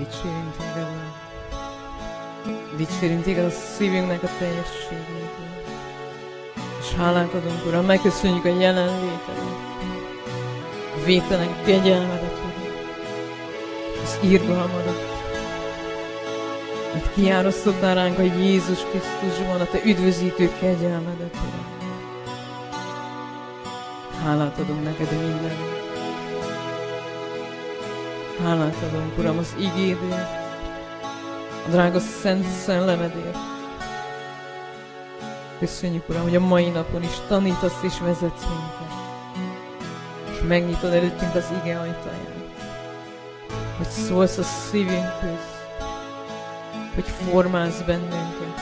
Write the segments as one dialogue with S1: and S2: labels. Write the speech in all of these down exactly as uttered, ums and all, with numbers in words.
S1: Dicsérünk Téged, Uram. Dicsérünk Téged a szívünknek a teljességéből. És hálát adunk, Uram, megköszönjük a jelenlétedet, a végtelen kegyelmedet, Uram, az irgalmadat, mert kiárasztottál ránk a Jézus Krisztusban, a Te üdvözítő kegyelmedet, Uram. Hálát adunk neked mindenért. Hálát adunk, Uram, az igédért, a drága szent szellemedért. Köszönjük, Uram, hogy a mai napon is tanítasz és vezetsz minket, és megnyitod előttünk az ige ajtaját, hogy szólsz a szívünkhöz, hogy formálsz bennünket,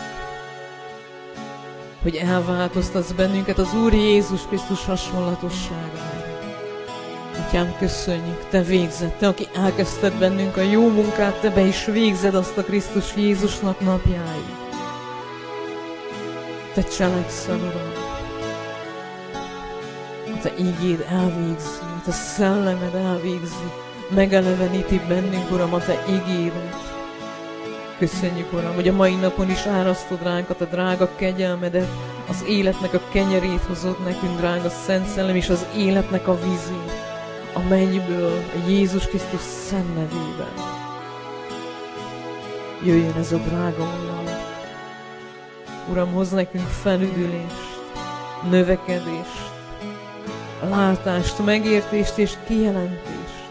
S1: hogy elváltoztatsz bennünket az Úr Jézus Krisztus hasonlatosságára. Atyám, köszönjük, Te végzed, Te, aki elkezdted bennünk a jó munkát, Te be is végzed azt a Krisztus Jézusnak napjáig. Te cselekszel, Uram. A Te ígéd elvégzi, a Te szellemed elvégzi, megeleveníti bennünk, Uram, a Te ígédet. Köszönjük, Uram, hogy a mai napon is árasztod ránk a Te drága kegyelmedet, az életnek a kenyerét hozod nekünk, drága Szent Szellem, és az életnek a vízét, a mennyből, a Jézus Krisztus szent nevében. Jöjjön ez a drága Uram. Uram, hoz nekünk felüdülést, növekedést, látást, megértést és kijelentést.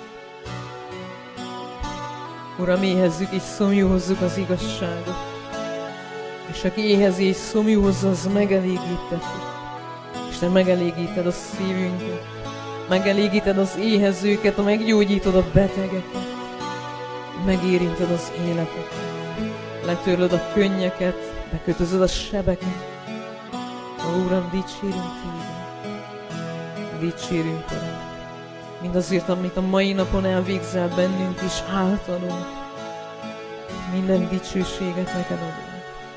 S1: Uram, éhezzük és szomjúhozzuk az igazságot, és aki éhezi és szomjúhozza, az megelégíteti. És Te megelégíted a szívünket, megelégíted az éhezőket, meggyógyítod a betegeket, megérinted az életeket, letörlöd a könnyeket, bekötözöd a sebeket. Ó, Uram, dicsérünk Téged, dicsérünk, Uram, mindazért, amit a mai napon elvégzel bennünk is általunk, minden dicsőséget neked adunk.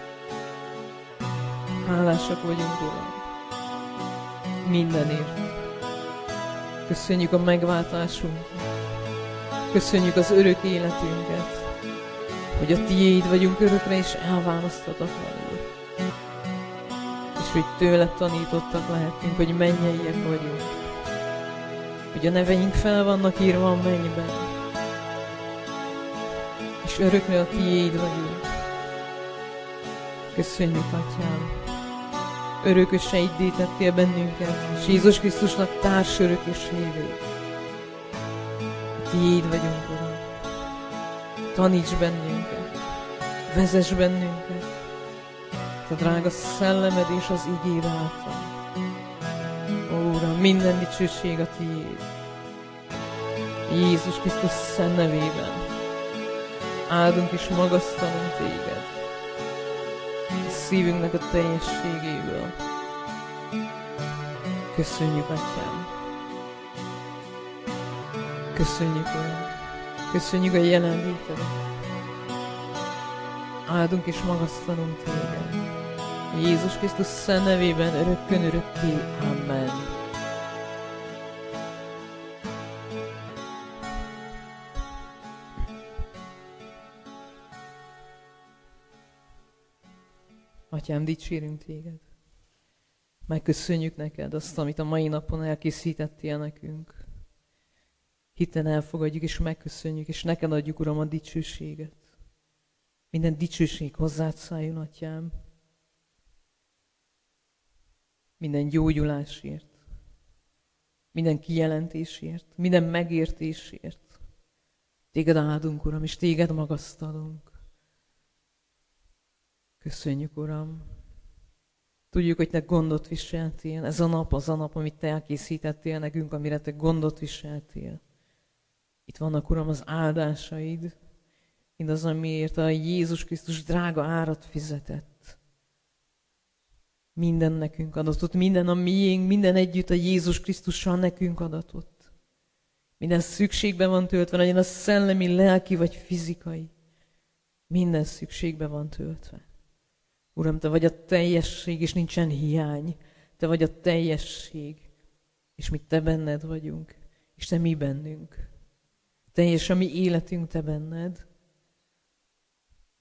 S1: Hálásak vagyunk, Uram, mindenért. Köszönjük a megváltásunkat, köszönjük az örök életünket, hogy a Tiéd vagyunk örökre és elválaszthatatlanul, és hogy Tőled tanítottak lehetünk, hogy mennyeiek vagyunk, hogy a neveink fel vannak írva a mennyben, és örökre a Tiéd vagyunk. Köszönjük, Atyám, örököseiddé tettél bennünket, és Jézus Krisztusnak társörökösévé. Tiéd vagyunk, Uram. Taníts bennünket, vezess bennünket, a drága szellemed és az igéd által. Ó, Uram, minden dicsőség a Tiéd. Jézus Krisztus szent nevében áldunk és magasztalunk Téged a szívünknek a teljességéből. Köszönjük, Atyám. Köszönjük, Uram. Köszönjük a jelenlétedet. Áldunk és magasztalunk Téged. Jézus Krisztus szent nevében örökkön örökké. Amen. Atyám, dicsérünk Téged. Megköszönjük neked azt, amit a mai napon elkészítettél nekünk. Hitten elfogadjuk és megköszönjük, és neked adjuk, Uram, a dicsőséget. Minden dicsőség hozzád szálljon, Atyám. Minden gyógyulásért, minden kijelentésért, minden megértésért. Téged áldunk, Uram, és Téged magasztalunk. Köszönjük, Uram. Tudjuk, hogy Te gondot viseltél. Ez a nap az a nap, amit Te elkészítettél nekünk, amire Te gondot viseltél. Itt vannak, Uram, az áldásaid, mindaz, amiért a Jézus Krisztus drága árat fizetett. Minden nekünk adatott, minden a miénk, minden együtt a Jézus Krisztussal nekünk adatott. Minden szükségbe van töltve, legyen az szellemi, lelki vagy fizikai. Minden szükségbe van töltve. Uram, Te vagy a teljesség, és nincsen hiány. Te vagy a teljesség, és mi Te benned vagyunk, és Te mi bennünk. Teljes a mi életünk Te benned,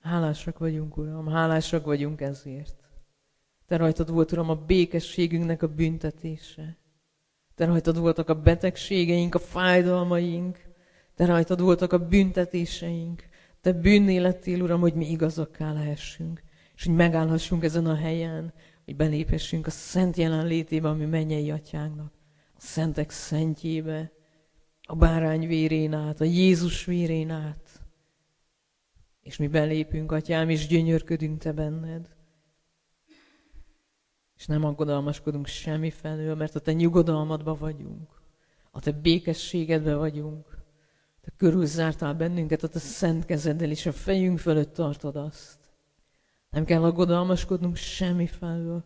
S1: Hálásak vagyunk, Uram, hálásak vagyunk ezért. Te rajtad volt, Uram, a békességünknek a büntetése. Te rajtad voltak a betegségeink, a fájdalmaink. Te rajtad voltak a büntetéseink. Te bűnné lettél, Uram, hogy mi igazakká lehessünk. És hogy megállhassunk ezen a helyen, hogy beléphessünk a szent jelenlétébe, ami mennyei atyánknak. A szentek szentjébe, a bárány vérén át, a Jézus vérén át. És mi belépünk, atyám, és gyönyörködünk te benned. És nem aggodalmaskodunk semmi felől, mert a te nyugodalmadban vagyunk. A te békességedben vagyunk. Te körülzártál bennünket a te szent kezeddel, és a fejünk fölött tartod azt. Nem kell aggodalmaskodnunk semmi felől.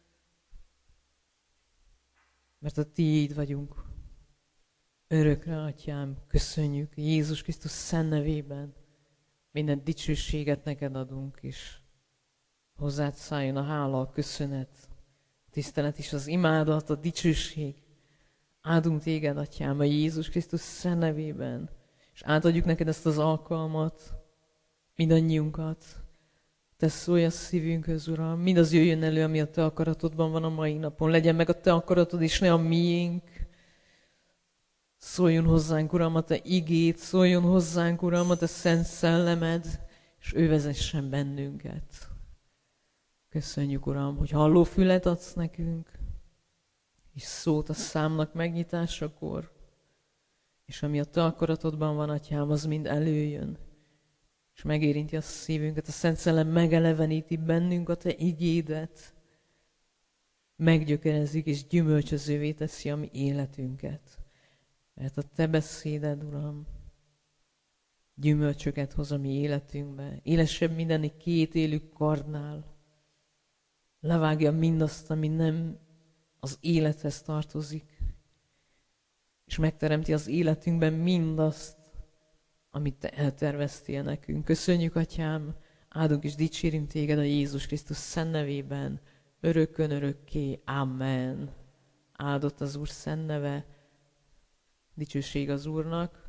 S1: Mert a tiéd vagyunk. Örökre, atyám, köszönjük Jézus Krisztus szent nevében. Minden dicsőséget neked adunk, és hozzád szálljon a hála, a köszönet, a tisztelet és az imádat, a dicsőség. Áldunk téged, atyám, a Jézus Krisztus szent nevében, és átadjuk neked ezt az alkalmat, mindannyiunkat. Te szólj a szívünkhöz, Uram, mindaz jöjjön elő, ami a te akaratodban van a mai napon. Legyen meg a te akaratod, és ne a miénk. Szóljon hozzánk, Uram, a te igét, szóljon hozzánk, Uram, a te szent szellemed, és ő vezessen bennünket. Köszönjük, Uram, hogy hallófület adsz nekünk, és szót a számnak megnyitásakor, és ami a te akaratodban van, atyám, az mind előjön, és megérinti a szívünket, a Szent Szellem megeleveníti bennünk a te igédet, meggyökerezik és gyümölcsözővé teszi a mi életünket. Mert a te beszéded, Uram, gyümölcsöket hoz a mi életünkbe, élesebb minden két élő kardnál, levágja mindazt, ami nem az élethez tartozik, és megteremti az életünkben mindazt, amit te elterveztél nekünk. Köszönjük, atyám, áldunk és dicsérünk téged a Jézus Krisztus szent nevében, örökkön örökké. Amen. Áldott az Úr szent neve, dicsőség az Úrnak.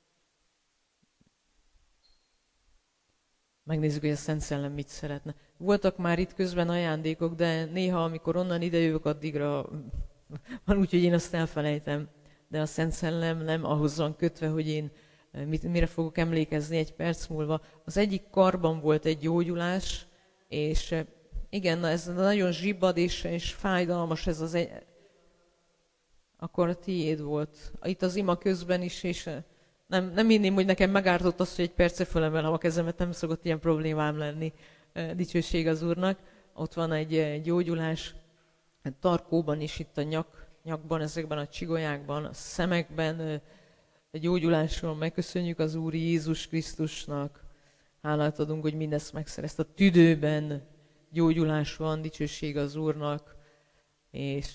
S1: Megnézzük, hogy a Szent Szellem mit szeretne. Voltak már itt közben ajándékok, de néha, amikor onnan idejövök, addigra van úgy, hogy én azt elfelejtem. De a Szent Szellem nem ahhoz van kötve, hogy én mit, mire fogok emlékezni egy perc múlva. Az egyik karban volt egy gyógyulás, és igen, ez nagyon zsibbad és, és fájdalmas ez az egy... Akkor a tiéd volt. Itt az ima közben is, és nem, nem hinném, hogy nekem megártott az, hogy egy perce fölemelem a kezemet, nem szokott ilyen problémám lenni. Dicsőség az Úrnak. Ott van egy gyógyulás tarkóban is, itt a nyak, nyakban, ezekben a csigolyákban, a szemekben. A gyógyulásról megköszönjük az Úr Jézus Krisztusnak. Hálát adunk, hogy mindezt megszerezte. A tüdőben gyógyulás van, dicsőség az Úrnak, és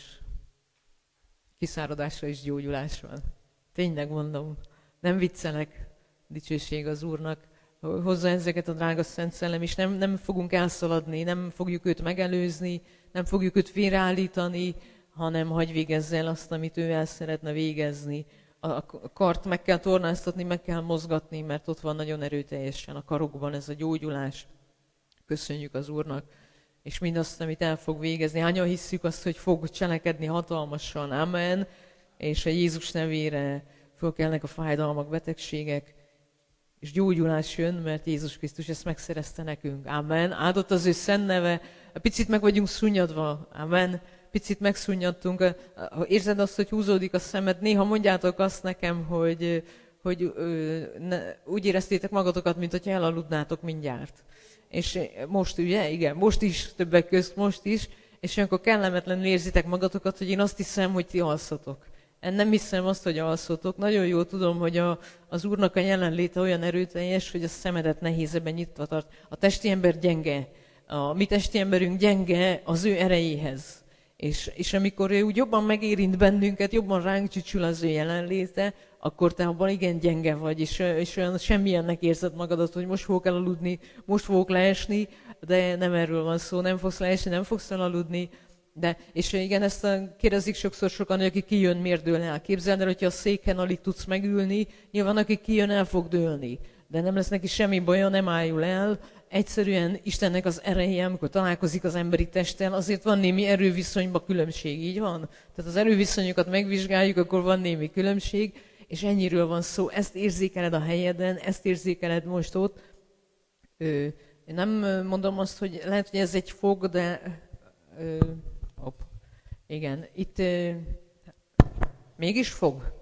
S1: kiszáradásra is gyógyulás van. Tényleg mondom, nem viccelek, dicsőség az Úrnak. Hozza ezeket a drága Szent Szellem, és nem, nem fogunk elszaladni, nem fogjuk őt megelőzni, nem fogjuk őt félreállítani, hanem hagy végezze el azt, amit ő el szeretne végezni. A kart meg kell tornáztatni, meg kell mozgatni, mert ott van nagyon erőteljesen a karokban ez a gyógyulás. Köszönjük az Úrnak, és mindazt, amit el fog végezni. Hányan hisszük azt, hogy fog cselekedni hatalmasan. Amen. És a Jézus nevére fölkelnek a fájdalmak, betegségek, és gyógyulás jön, mert Jézus Krisztus ezt megszerezte nekünk. Amen. Áldott az ő szent neve. Picit meg vagyunk szunnyadva. Amen. Picit megszunnyadtunk. Érzed azt, hogy húzódik a szemed? Néha mondjátok azt nekem, hogy, hogy ne, úgy éreztétek magatokat, mint hogyha elaludnátok mindjárt. És most ugye, igen, most is, többek közt most is, és olyankor kellemetlenül érzitek magatokat, hogy én azt hiszem, hogy ti alszotok. Én nem hiszem azt, hogy alszotok. Nagyon jól tudom, hogy a, az Úrnak a jelenléte olyan erőteljes, hogy a szemedet nehéz ebben nyitva tart. A testi ember gyenge. A mi testi emberünk gyenge az ő erejéhez. És, és amikor ő úgy jobban megérint bennünket, jobban ránk csücsül az ő jelenléte, akkor te abban igen gyenge vagy, és, és olyan semmilyennek érzed magadat, hogy most fogok elaludni, most fogok leesni, de nem erről van szó, nem fogsz leesni, nem fogsz elaludni. De, és igen, ezt kérdezik sokszor sokan, hogy aki kijön, miért dől el. Képzeld el, hogyha a széken alig tudsz megülni, nyilván aki kijön, el fog dőlni. De nem lesz neki semmi baja, nem ájul el, egyszerűen Istennek az ereje, amikor találkozik az emberi testtel, azért van némi erőviszonyban különbség, így van? Tehát az erőviszonyokat megvizsgáljuk, akkor van némi különbség, és ennyiről van szó. Ezt érzékeled a helyeden, ezt érzékeled most ott. Ö, én nem mondom azt, hogy lehet, hogy ez egy fog, de... Ö, op, igen, itt ö, mégis fog.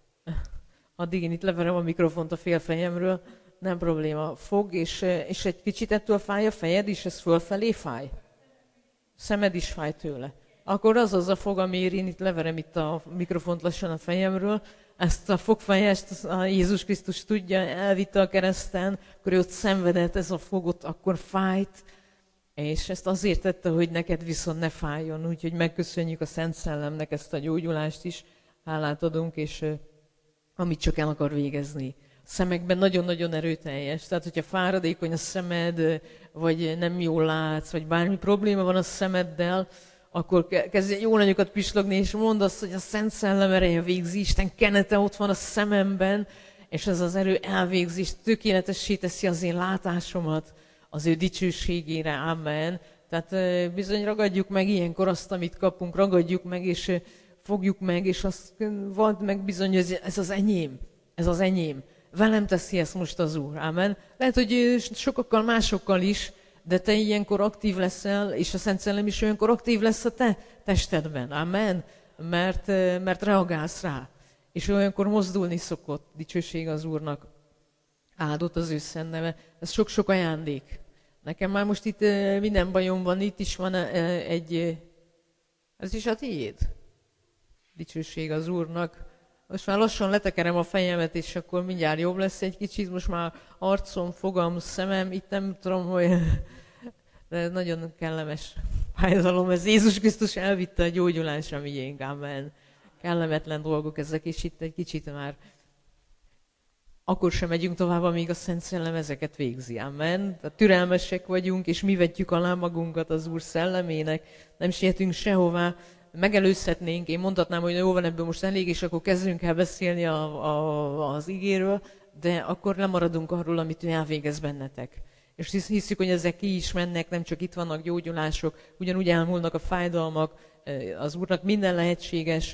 S1: Addig én itt leverem a mikrofont a félfejemről, nem probléma. Fog, és, és egy kicsit ettől fáj a fejed is, ez fölfelé fáj? Szemed is fáj tőle. Akkor az az a fog, amiért én itt leverem itt a mikrofont lassan a fejemről, ezt a fogfejest a Jézus Krisztus tudja, elvitte a kereszten, akkor ő ott szenvedett, ez a fogot akkor fájt, és ezt azért tette, hogy neked viszont ne fájjon, úgyhogy megköszönjük a Szent Szellemnek ezt a gyógyulást is, hálát adunk, és amit csak el akar végezni. A szemekben nagyon-nagyon erőteljes, tehát hogyha fáradékony a szemed, vagy nem jól látsz, vagy bármi probléma van a szemeddel, akkor kezdj jó nagyokat pislogni, és mondd azt, hogy a Szent Szellem ereje végzi, Isten kenete ott van a szememben, és ez az erő elvégzi, és tökéletessé teszi az én látásomat az ő dicsőségére. Amen. Tehát bizony ragadjuk meg ilyenkor azt, amit kapunk, ragadjuk meg, és fogjuk meg, és azt vald meg bizony, hogy ez az enyém, ez az enyém. Velem teszi ezt most az Úr. Amen. Lehet, hogy sokakkal, másokkal is, de te ilyenkor aktív leszel, és a Szent Szellem is olyankor aktív lesz a te testedben. Amen. Mert, mert reagálsz rá. És olyankor mozdulni szokott. Dicsőség az Úrnak. Áldott az ő szent neve. Ez sok-sok ajándék. Nekem már most itt minden bajom van. Itt is van egy... Ez is a tiéd? Dicsőség az Úrnak. Most már lassan letekerem a fejemet, és akkor mindjárt jobb lesz egy kicsit. Most már arcom, fogam, szemem, itt nem tudom, hogy... De nagyon kellemes fájdalom. Ez Jézus Krisztus elvitte a gyógyulásra miénk. Amen. Kellemetlen dolgok ezek, és itt egy kicsit már... Akkor sem megyünk tovább, amíg a Szent Szellem ezeket végzi. Amen. Tehát türelmesek vagyunk, és mi vetjük alá magunkat az Úr szellemének. Nem sietünk sehová. Megelőzhetnénk, én mondhatnám, hogy jó van, ebből most elég, és akkor kezdünk el beszélni a, a, az igéről, de akkor lemaradunk arról, amit ő elvégez bennetek. És hiszük, hogy ezek ki is mennek, nem csak itt vannak gyógyulások, ugyanúgy elmúlnak a fájdalmak, az Úrnak minden lehetséges,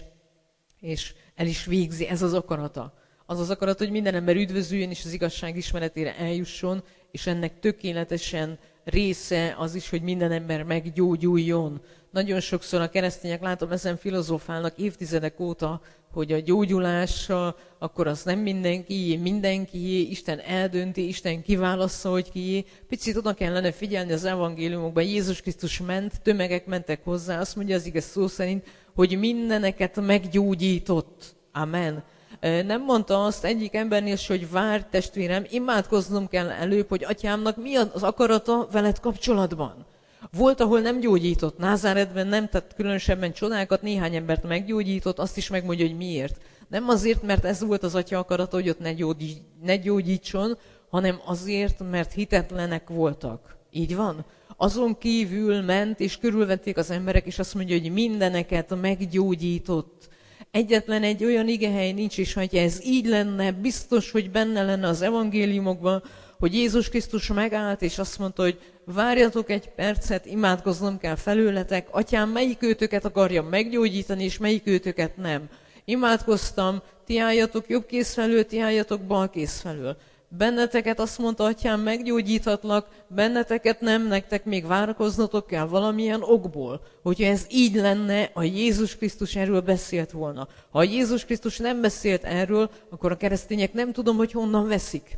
S1: és el is végzi, ez az akarata. Az az akarat, hogy minden ember üdvözüljön, és az igazság ismeretére eljusson, és ennek tökéletesen része az is, hogy minden ember meggyógyuljon. Nagyon sokszor a keresztények, látom, ezen filozófálnak évtizedek óta, hogy a gyógyulás, akkor az nem mindenkié, mindenkié, Isten eldönti, Isten kiválassza, hogy kié. Picit oda kellene figyelni az evangéliumokban. Jézus Krisztus ment, tömegek mentek hozzá, azt mondja az ige szó szerint, hogy mindeneket meggyógyított. Amen. Nem mondta azt egyik embernél, hogy várj, testvérem, imádkoznom kell előbb, hogy atyámnak mi az akarata veled kapcsolatban. Volt, ahol nem gyógyított, Názáretben nem tett különösebben csodákat, néhány embert meggyógyított, azt is megmondja, hogy miért. Nem azért, mert ez volt az atya akarata, hogy ott ne, gyógyí, ne gyógyítson, hanem azért, mert hitetlenek voltak. Így van? Azon kívül ment, és körülvették az emberek, és azt mondja, hogy mindeneket meggyógyított. Egyetlen egy olyan igehely nincs, és ha ez így lenne, biztos, hogy benne lenne az evangéliumokban, hogy Jézus Krisztus megállt, és azt mondta, hogy várjatok egy percet, imádkoznom kell felőletek, atyám, melyik őtöket akarja meggyógyítani, és melyik őtöket nem. Imádkoztam, ti álljatok jobb kéz felől, ti álljatok bal kéz felől. Benneteket azt mondta, atyám, meggyógyíthatlak, benneteket nem, nektek még várakoznotok kell valamilyen okból. Hogyha ez így lenne, a Jézus Krisztus erről beszélt volna. Ha a Jézus Krisztus nem beszélt erről, akkor a keresztények nem tudom, hogy honnan veszik.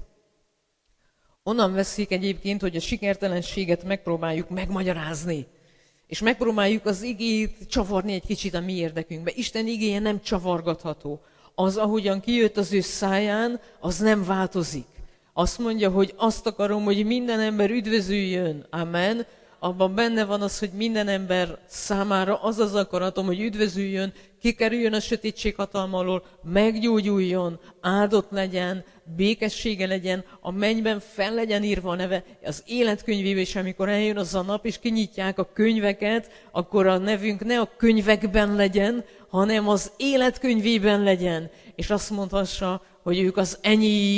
S1: Onnan veszik egyébként, hogy a sikertelenséget megpróbáljuk megmagyarázni. És megpróbáljuk az igét csavarni egy kicsit a mi érdekünkbe. Isten igéje nem csavargatható. Az, ahogyan kijött az ő száján, az nem változik. Azt mondja, hogy azt akarom, hogy minden ember üdvözüljön. Amen. Abban benne van az, hogy minden ember számára az az akaratom, hogy üdvözüljön, kikerüljön a sötétség hatalma alól, meggyógyuljon, áldott legyen, békessége legyen, a mennyben fel legyen írva a neve, az életkönyvébe is, amikor eljön az a nap, és kinyitják a könyveket, akkor a nevünk ne a könyvekben legyen, hanem az életkönyvében legyen. És azt mondhassa, hogy ők az enyém,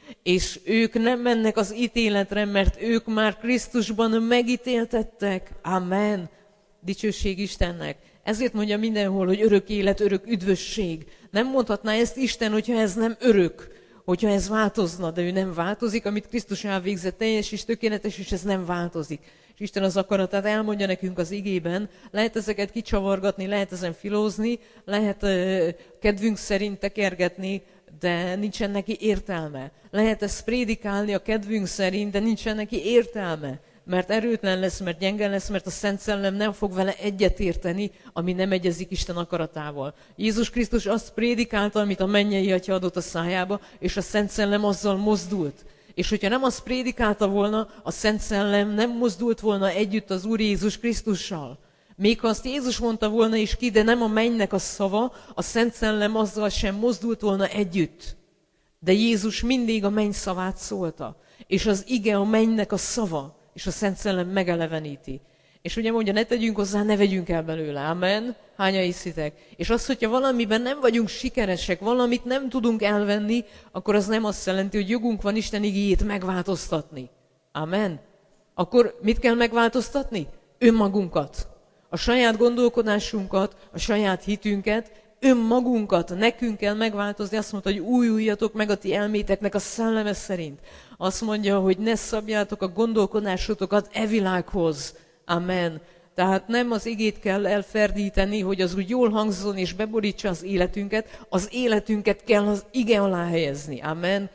S1: És ők nem mennek az ítéletre, mert ők már Krisztusban megítéltettek. Amen. Dicsőség Istennek. Ezért mondja mindenhol, hogy örök élet, örök üdvösség. Nem mondhatná ezt Isten, hogyha ez nem örök, hogyha ez változna, de ő nem változik, amit Krisztus elvégzett, teljes és tökéletes, és ez nem változik. És Isten az akaratát elmondja nekünk az igében, lehet ezeket kicsavargatni, lehet ezen filózni, lehet uh, kedvünk szerint tekergetni, de nincsen neki értelme. Lehet ezt prédikálni a kedvünk szerint, de nincsen neki értelme. Mert erőtlen lesz, mert gyenge lesz, mert a Szent Szellem nem fog vele egyetérteni, ami nem egyezik Isten akaratával. Jézus Krisztus azt prédikálta, amit a mennyei Atya adott a szájába, és a Szent Szellem azzal mozdult. És hogyha nem azt prédikálta volna, a Szent Szellem nem mozdult volna együtt az Úr Jézus Krisztussal. Még ha azt Jézus mondta volna is ki, de nem a mennynek a szava, a Szent Szellem azzal sem mozdult volna együtt. De Jézus mindig a menny szavát szólta. És az ige a mennynek a szava, és a Szent Szellem megeleveníti. És ugye mondja, ne tegyünk hozzá, ne vegyünk el belőle. Amen. Hányan hiszitek? És az, hogyha valamiben nem vagyunk sikeresek, valamit nem tudunk elvenni, akkor az nem azt jelenti, hogy jogunk van Isten igéjét megváltoztatni. Amen. Akkor mit kell megváltoztatni? Önmagunkat. A saját gondolkodásunkat, a saját hitünket, önmagunkat, nekünk kell megváltozni. Azt mondta, hogy újuljatok meg a ti elméteknek a szelleme szerint. Azt mondja, hogy ne szabjátok a gondolkodásotokat e világhoz. Amen. Tehát nem az igét kell elferdíteni, hogy az úgy jól hangzzon és beborítsa az életünket, az életünket kell az ige alá helyezni. Amen.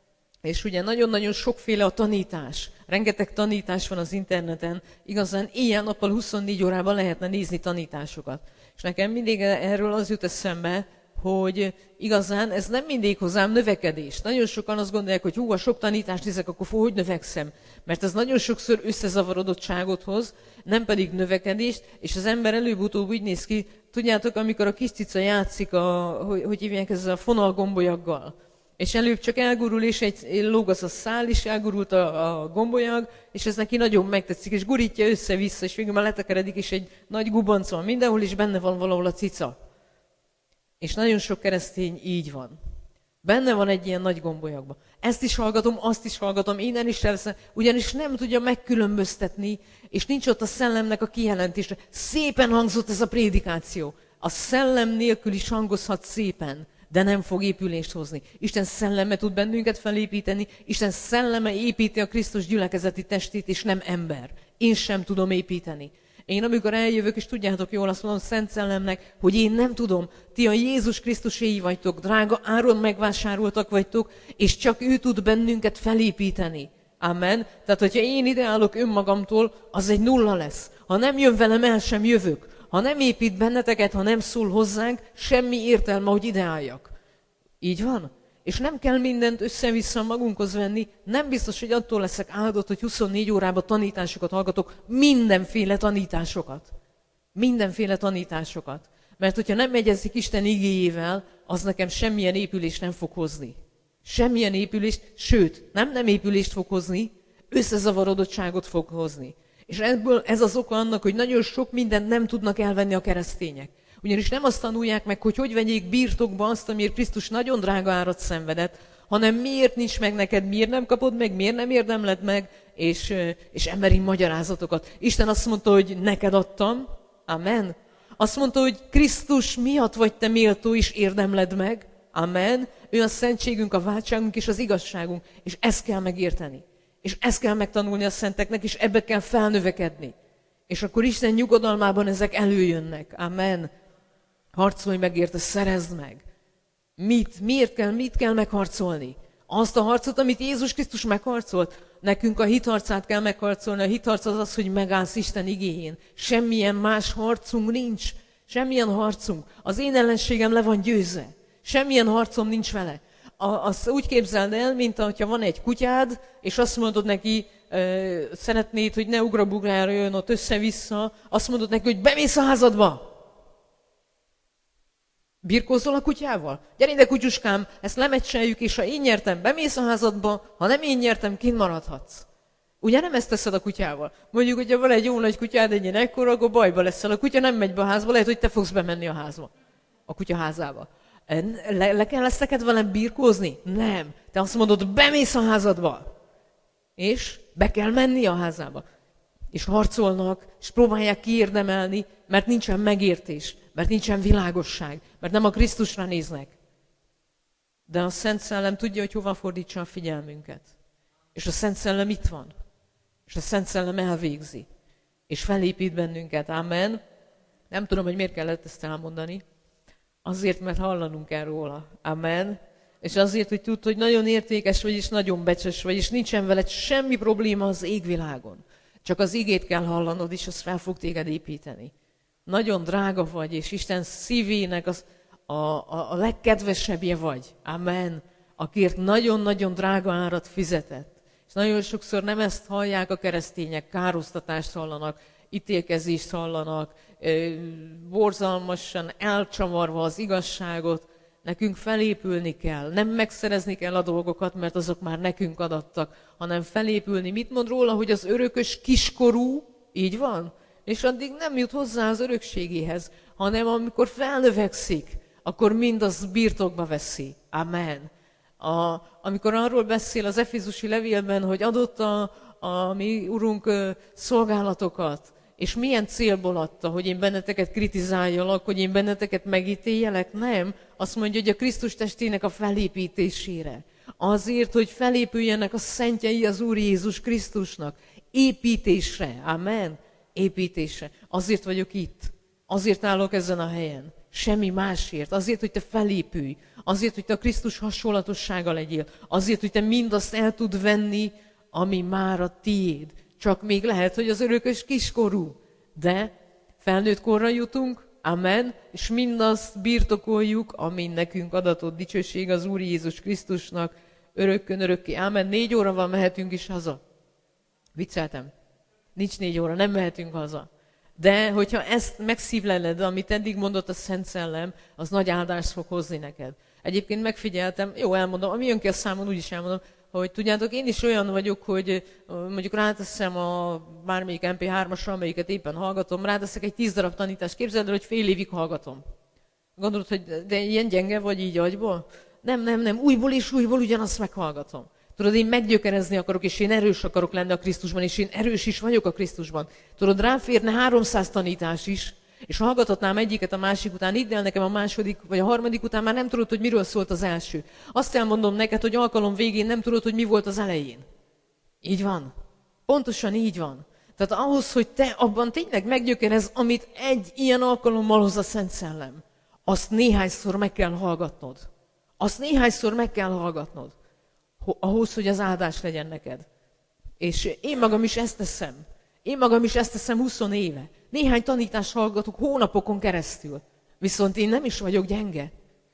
S1: És ugye nagyon-nagyon sokféle a tanítás. Rengeteg tanítás van az interneten. Igazán éjjel-nappal huszonnégy órában lehetne nézni tanításokat. És nekem mindig erről az jut eszembe, hogy igazán ez nem mindig hozzám növekedés. Nagyon sokan azt gondolják, hogy hú, ha sok tanítást nézek, akkor hogy növekszem. Mert ez nagyon sokszor összezavarodottságot hoz, nem pedig növekedést, és az ember előbb-utóbb úgy néz ki, tudjátok, amikor a kis cica játszik, a, hogy, hogy hívják ezzel a fonalgombolyaggal. És előbb csak elgurul, és egy lóg az a szál, és elgurult a, a gombolyag, és ez neki nagyon megtetszik, és gurítja össze-vissza, és végül már letekeredik, és egy nagy gubanc van mindenhol, és benne van valahol a cica. És nagyon sok keresztény így van. Benne van egy ilyen nagy gombolyagban. Ezt is hallgatom, azt is hallgatom, innen is elveszem, ugyanis nem tudja megkülönböztetni, és nincs ott a szellemnek a kijelentése. Szépen hangzott ez a prédikáció. A szellem nélkül is hangozhat szépen, de nem fog épülést hozni. Isten szelleme tud bennünket felépíteni, Isten szelleme építi a Krisztus gyülekezeti testét, és nem ember. Én sem tudom építeni. Én amikor eljövök, és tudjátok jól, azt mondom Szent Szellemnek, hogy én nem tudom, ti a Jézus Krisztuséi vagytok, drága áron megvásároltak vagytok, és csak ő tud bennünket felépíteni. Amen. Tehát, hogyha én ide állok önmagamtól, az egy nulla lesz. Ha nem jön velem, el sem jövök. Ha nem épít benneteket, ha nem szól hozzánk, semmi értelme, hogy ide álljak. Így van? És nem kell mindent össze-vissza magunkhoz venni, nem biztos, hogy attól leszek áldott, hogy huszonnégy órában tanításokat hallgatok, mindenféle tanításokat. Mindenféle tanításokat. Mert hogyha nem egyezik Isten igéjével, az nekem semmilyen épülést nem fog hozni. Semmilyen épülést, sőt, nem nem épülést fog hozni, összezavarodottságot fog hozni. És ebből ez az oka annak, hogy nagyon sok mindent nem tudnak elvenni a keresztények. Ugyanis nem azt tanulják meg, hogy hogy vegyék birtokba azt, amiért Krisztus nagyon drága árat szenvedett, hanem miért nincs meg neked, miért nem kapod meg, miért nem érdemled meg, és, és emberi magyarázatokat. Isten azt mondta, hogy neked adtam, amen. Azt mondta, hogy Krisztus miatt vagy te méltó, és érdemled meg, amen. Ő a szentségünk, a váltságunk és az igazságunk, és ezt kell megérteni. És ezt kell megtanulni a szenteknek, és ebbe kell felnövekedni. És akkor Isten nyugodalmában ezek előjönnek. Amen. Harcolj meg érte, szerezd meg. Mit? Miért kell? Mit kell megharcolni? Azt a harcot, amit Jézus Krisztus megharcolt. Nekünk a hitharcát kell megharcolni. A hitharc az az, hogy megállsz Isten igéjén. Semmilyen más harcunk nincs. Semmilyen harcunk. Az én ellenségem le van győzve. Semmilyen harcom nincs vele. Azt úgy képzeld el, mint hogyha van egy kutyád, és azt mondod neki, ö, szeretnéd, hogy ne ugrabugrára jön ott össze-vissza, azt mondod neki, hogy bemész a házadba. Birkózol a kutyával? Gyere ide, kutyuskám, ezt lemecseljük, és ha én nyertem, bemész a házadba, ha nem én nyertem, kint maradhatsz. Ugye nem ezt teszed a kutyával? Mondjuk, hogyha van egy jó nagy kutyád, egy ilyen ekkora, akkor bajba leszel. A kutya nem megy be a házba, lehet, hogy te fogsz bemenni a házba. A kutya házába. Le, le kell ezt neked velem birkózni? Nem. Te azt mondod, bemész a házadba. És be kell menni a házába. És harcolnak, és próbálják kiérdemelni, mert nincsen megértés, mert nincsen világosság, mert nem a Krisztusra néznek. De a Szent Szellem tudja, hogy hova fordítsa a figyelmünket. És a Szent Szellem itt van. És a Szent Szellem elvégzi. És felépít bennünket. Amen. Nem tudom, hogy miért kellett ezt elmondani. Azért, mert hallanunk kell róla. Amen. És azért, hogy tudd, hogy nagyon értékes vagy, és nagyon becses vagy, és nincsen veled semmi probléma az égvilágon. Csak az igét kell hallanod, és az fel fog téged építeni. Nagyon drága vagy, és Isten szívének az, a, a, a legkedvesebbje vagy. Amen. Akiért nagyon-nagyon drága árat fizetett. És nagyon sokszor nem ezt hallják a keresztények, károsztatást hallanak, ítélkezést hallanak, borzalmasan elcsavarva az igazságot. Nekünk felépülni kell, nem megszerezni kell a dolgokat, mert azok már nekünk adattak, hanem felépülni. Mit mond róla, hogy az örökös kiskorú, így van? És addig nem jut hozzá az örökségéhez, hanem amikor felnövekszik, akkor mindaz birtokba veszi. Amen. A, amikor arról beszél az efézusi levélben, hogy adott a, a mi Urunk szolgálatokat, és milyen célból adta, hogy én benneteket kritizáljalak, hogy én benneteket megítéljelek? Nem. Azt mondja, hogy a Krisztus testének a felépítésére. Azért, hogy felépüljenek a szentjei az Úr Jézus Krisztusnak. Építésre. Amen. Építésre. Azért vagyok itt. Azért állok ezen a helyen. Semmi másért. Azért, hogy te felépülj. Azért, hogy te a Krisztus hasonlatossága legyél. Azért, hogy te mindazt el tud venni, ami már a tiéd. Csak még lehet, hogy az örökös kiskorú. De felnőtt korra jutunk, amen, és mindazt birtokoljuk, ami nekünk adatott. Dicsőség az Úr Jézus Krisztusnak, örökkön örökké. Amen. Négy óra van, mehetünk is haza. Vicceltem. Nincs négy óra, nem mehetünk haza. De hogyha ezt megszívleled, amit eddig mondott a Szent Szellem, az nagy áldást fog hozni neked. Egyébként megfigyeltem, jó, elmondom, ami jön ki a számon, úgyis elmondom, hogy tudjátok, én is olyan vagyok, hogy mondjuk ráteszem a bármelyik em pé hármasra, amelyiket éppen hallgatom, ráteszek egy tíz darab tanítást, képzeld el, hogy fél évig hallgatom. Gondolod, hogy de ilyen gyenge vagy így agyból? Nem, nem, nem, újból és újból ugyanazt meghallgatom. Tudod, én meggyökerezni akarok, és én erős akarok lenni a Krisztusban, és én erős is vagyok a Krisztusban. Tudod, rám férne háromszáz tanítás is, és hallgathatnám egyiket a másik után, idd el nekem a második vagy a harmadik után, már nem tudod, hogy miről szólt az első. Azt elmondom neked, hogy alkalom végén nem tudod, hogy mi volt az elején. Így van. Pontosan így van. Tehát ahhoz, hogy te abban tényleg meggyökerez, amit egy ilyen alkalommal hoz a Szent Szellem, azt néhányszor meg kell hallgatnod. Azt néhányszor meg kell hallgatnod. Ahhoz, hogy az áldás legyen neked. És én magam is ezt teszem. Én magam is ezt teszem húsz éve. Néhány tanítást hallgatok hónapokon keresztül. Viszont én nem is vagyok gyenge.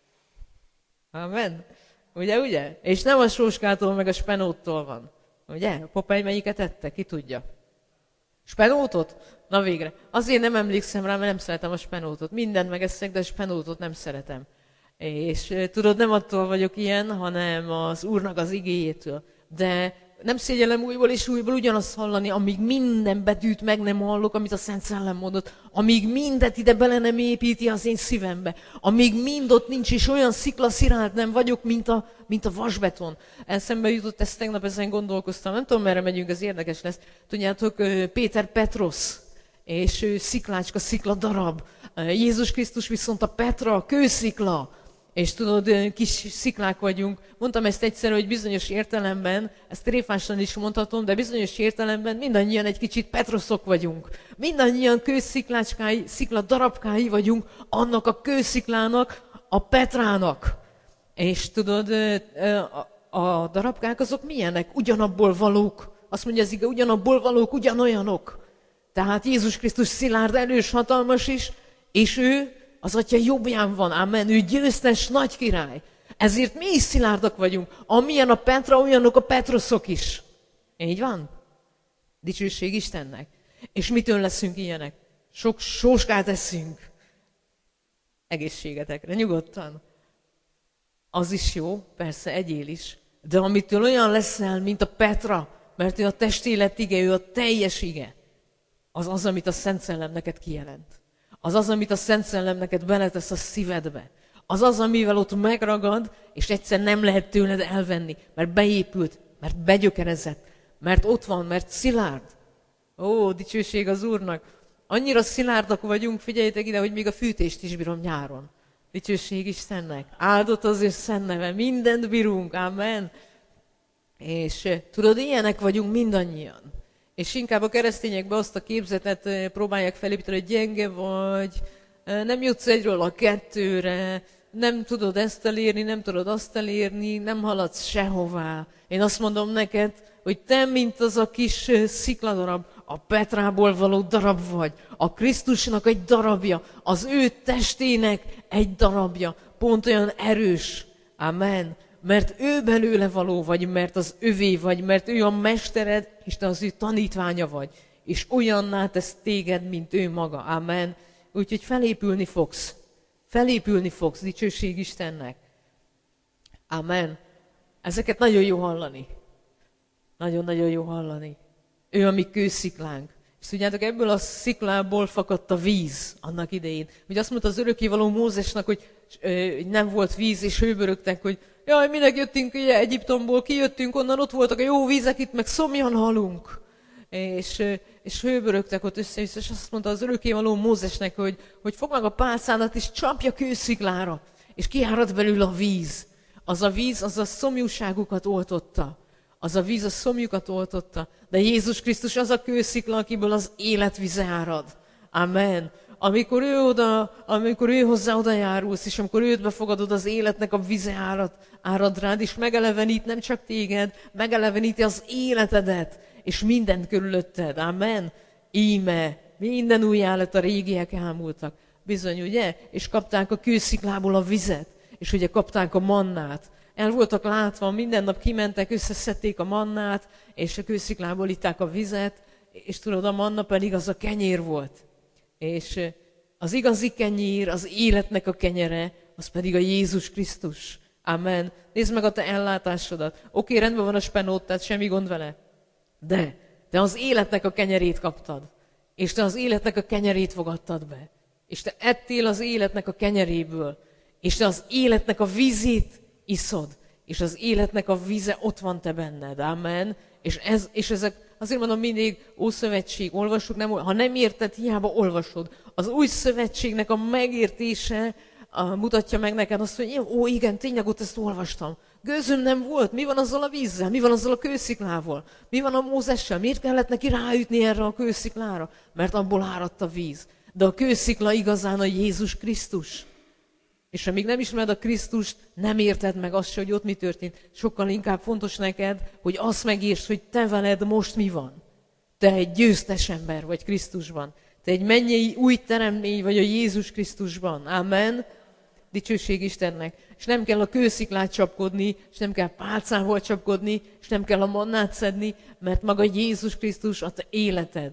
S1: Amen. Ugye, ugye? És nem a Sóskától meg a Spenóttól van. Ugye? A Popeye melyiket ette? Ki tudja? Spenótot? Na végre. Azért nem emlékszem rá, mert nem szeretem a Spenótot. Mindent megeszek, de a Spenótot nem szeretem. És tudod, nem attól vagyok ilyen, hanem az Úrnak az igéjétől. De nem szégyellem újból és újból ugyanazt hallani, amíg minden betűt meg nem hallok, amit a Szent Szellem mondott, amíg mindet ide bele nem építi az én szívembe, amíg mind ott nincs, és olyan sziklaszirált nem vagyok, mint a, mint a vasbeton. Eszembe jutott, ezt tegnap ezen gondolkoztam, nem tudom, merre megyünk, ez érdekes lesz. Tudjátok, Péter Petrosz, és ő sziklácska, szikla darab. Jézus Krisztus viszont a Petra, a kőszikla. És tudod, kis sziklák vagyunk. Mondtam ezt egyszer, hogy bizonyos értelemben, ezt tréfásan is mondhatom, de bizonyos értelemben mindannyian egy kicsit Petroszok vagyunk. Mindannyian kősziklácskái, szikla darabkái vagyunk annak a kősziklának, a Petrának. És tudod, a, a darabkák azok milyenek? Ugyanabból valók. Azt mondja az ige, ugyanabból valók, ugyanolyanok. Tehát Jézus Krisztus szilárd, erős, hatalmas is, és ő az Atya jobbján van, amen, ő győztes nagy király. Ezért mi is szilárdak vagyunk. Amilyen a Petra, olyanok a Petroszok is. Így van? Dicsőség Istennek. És mitől leszünk ilyenek? Sok sóskát eszünk. Egészségetekre, nyugodtan. Az is jó, persze, egyél is. De amitől olyan leszel, mint a Petra, mert ő a testélet ige, ő a teljes ige, az az, amit a Szent Szellem neked kijelent. Az az, amit a Szent Szellem neked beletesz a szívedbe. Az az, amivel ott megragad, és egyszer nem lehet tőled elvenni, mert beépült, mert begyökerezett, mert ott van, mert szilárd. Ó, dicsőség az Úrnak! Annyira szilárdak vagyunk, figyeljétek ide, hogy még a fűtést is bírom nyáron. Dicsőség Istennek! Áldott az ő szent neve, mindent bírunk, amen! És tudod, ilyenek vagyunk mindannyian. És inkább a keresztényekbe azt a képzetet próbálják felépíteni, hogy gyenge vagy, nem jutsz egyről a kettőre, nem tudod ezt elérni, nem tudod azt elérni, nem haladsz sehová. Én azt mondom neked, hogy te, mint az a kis szikladarab, a Petrából való darab vagy, a Krisztusnak egy darabja, az ő testének egy darabja, pont olyan erős. Amen. Mert ő belőle való vagy, mert az övé vagy, mert ő a mestered, és te az ő tanítványa vagy. És olyanná tesz téged, mint ő maga. Amen. Úgyhogy felépülni fogsz. Felépülni fogsz, dicsőség Istennek. Amen. Ezeket nagyon jó hallani. Nagyon-nagyon jó hallani. Ő a mi kősziklánk. És tudjátok, ebből a sziklából fakadt a víz annak idején. Ugye azt mondta az örökkévaló Mózesnak, hogy ö, nem volt víz, és hőbörögtek, hogy jaj, minek jöttünk ugye Egyiptomból, kijöttünk onnan, ott voltak a jó vízek, itt meg szomjan halunk. És, és hőbörögtek ott össze-vissza, és azt mondta az örökkévaló Mózesnek, hogy, hogy fogd meg a pálcádat, és csapja kősziklára, és kiárad belül a víz. Az a víz, az a szomjúságukat oltotta. Az a víz a szomjukat oltotta. De Jézus Krisztus az a kőszikla, akiből az életvize árad. Amen. Amikor ő, oda, amikor ő hozzá oda járulsz, és amikor őt befogadod, az életnek a vize árad, árad rád, és megelevenít nem csak téged, megeleveníti az életedet, és mindent körülötted. Amen. Íme, minden újjá lett, a régiek elmúltak. Bizony, ugye? És kapták a kősziklából a vizet, és ugye kapták a mannát. El voltak látva, minden nap kimentek, összeszedték a mannát, és a kősziklából itták a vizet, és tudod, a manna pedig az a kenyér volt. És az igazi kenyér, az életnek a kenyere, az pedig a Jézus Krisztus. Amen. Nézd meg a te ellátásodat. Oké, rendben van a spenót, tehát semmi gond vele. De te az életnek a kenyerét kaptad. És te az életnek a kenyerét fogadtad be. És te ettél az életnek a kenyeréből. És te az életnek a vízét iszod. És az életnek a víze ott van te benned. Amen. És, ez, és ezek, azért mondom mindig, Ószövetség, olvassuk, nem, ha nem érted, hiába olvasod. Az új szövetségnek a megértése a, mutatja meg neked azt, hogy ó, igen, tényleg ott ezt olvastam. Gőzöm nem volt, mi van azzal a vízzel, mi van azzal a kősziklával, mi van a Mózessel, miért kellett neki ráütni erre a kősziklára? Mert abból áradt a víz. De a kőszikla igazán a Jézus Krisztus. És amíg nem ismered a Krisztust, nem érted meg azt se, hogy ott mi történt. Sokkal inkább fontos neked, hogy azt megértsd, hogy te veled most mi van. Te egy győztes ember vagy Krisztusban. Te egy mennyei új teremtmény vagy a Jézus Krisztusban. Amen. Dicsőség Istennek. És nem kell a kősziklát csapkodni, és nem kell pálcával csapkodni, és nem kell a mannát szedni, mert maga Jézus Krisztus a te életed.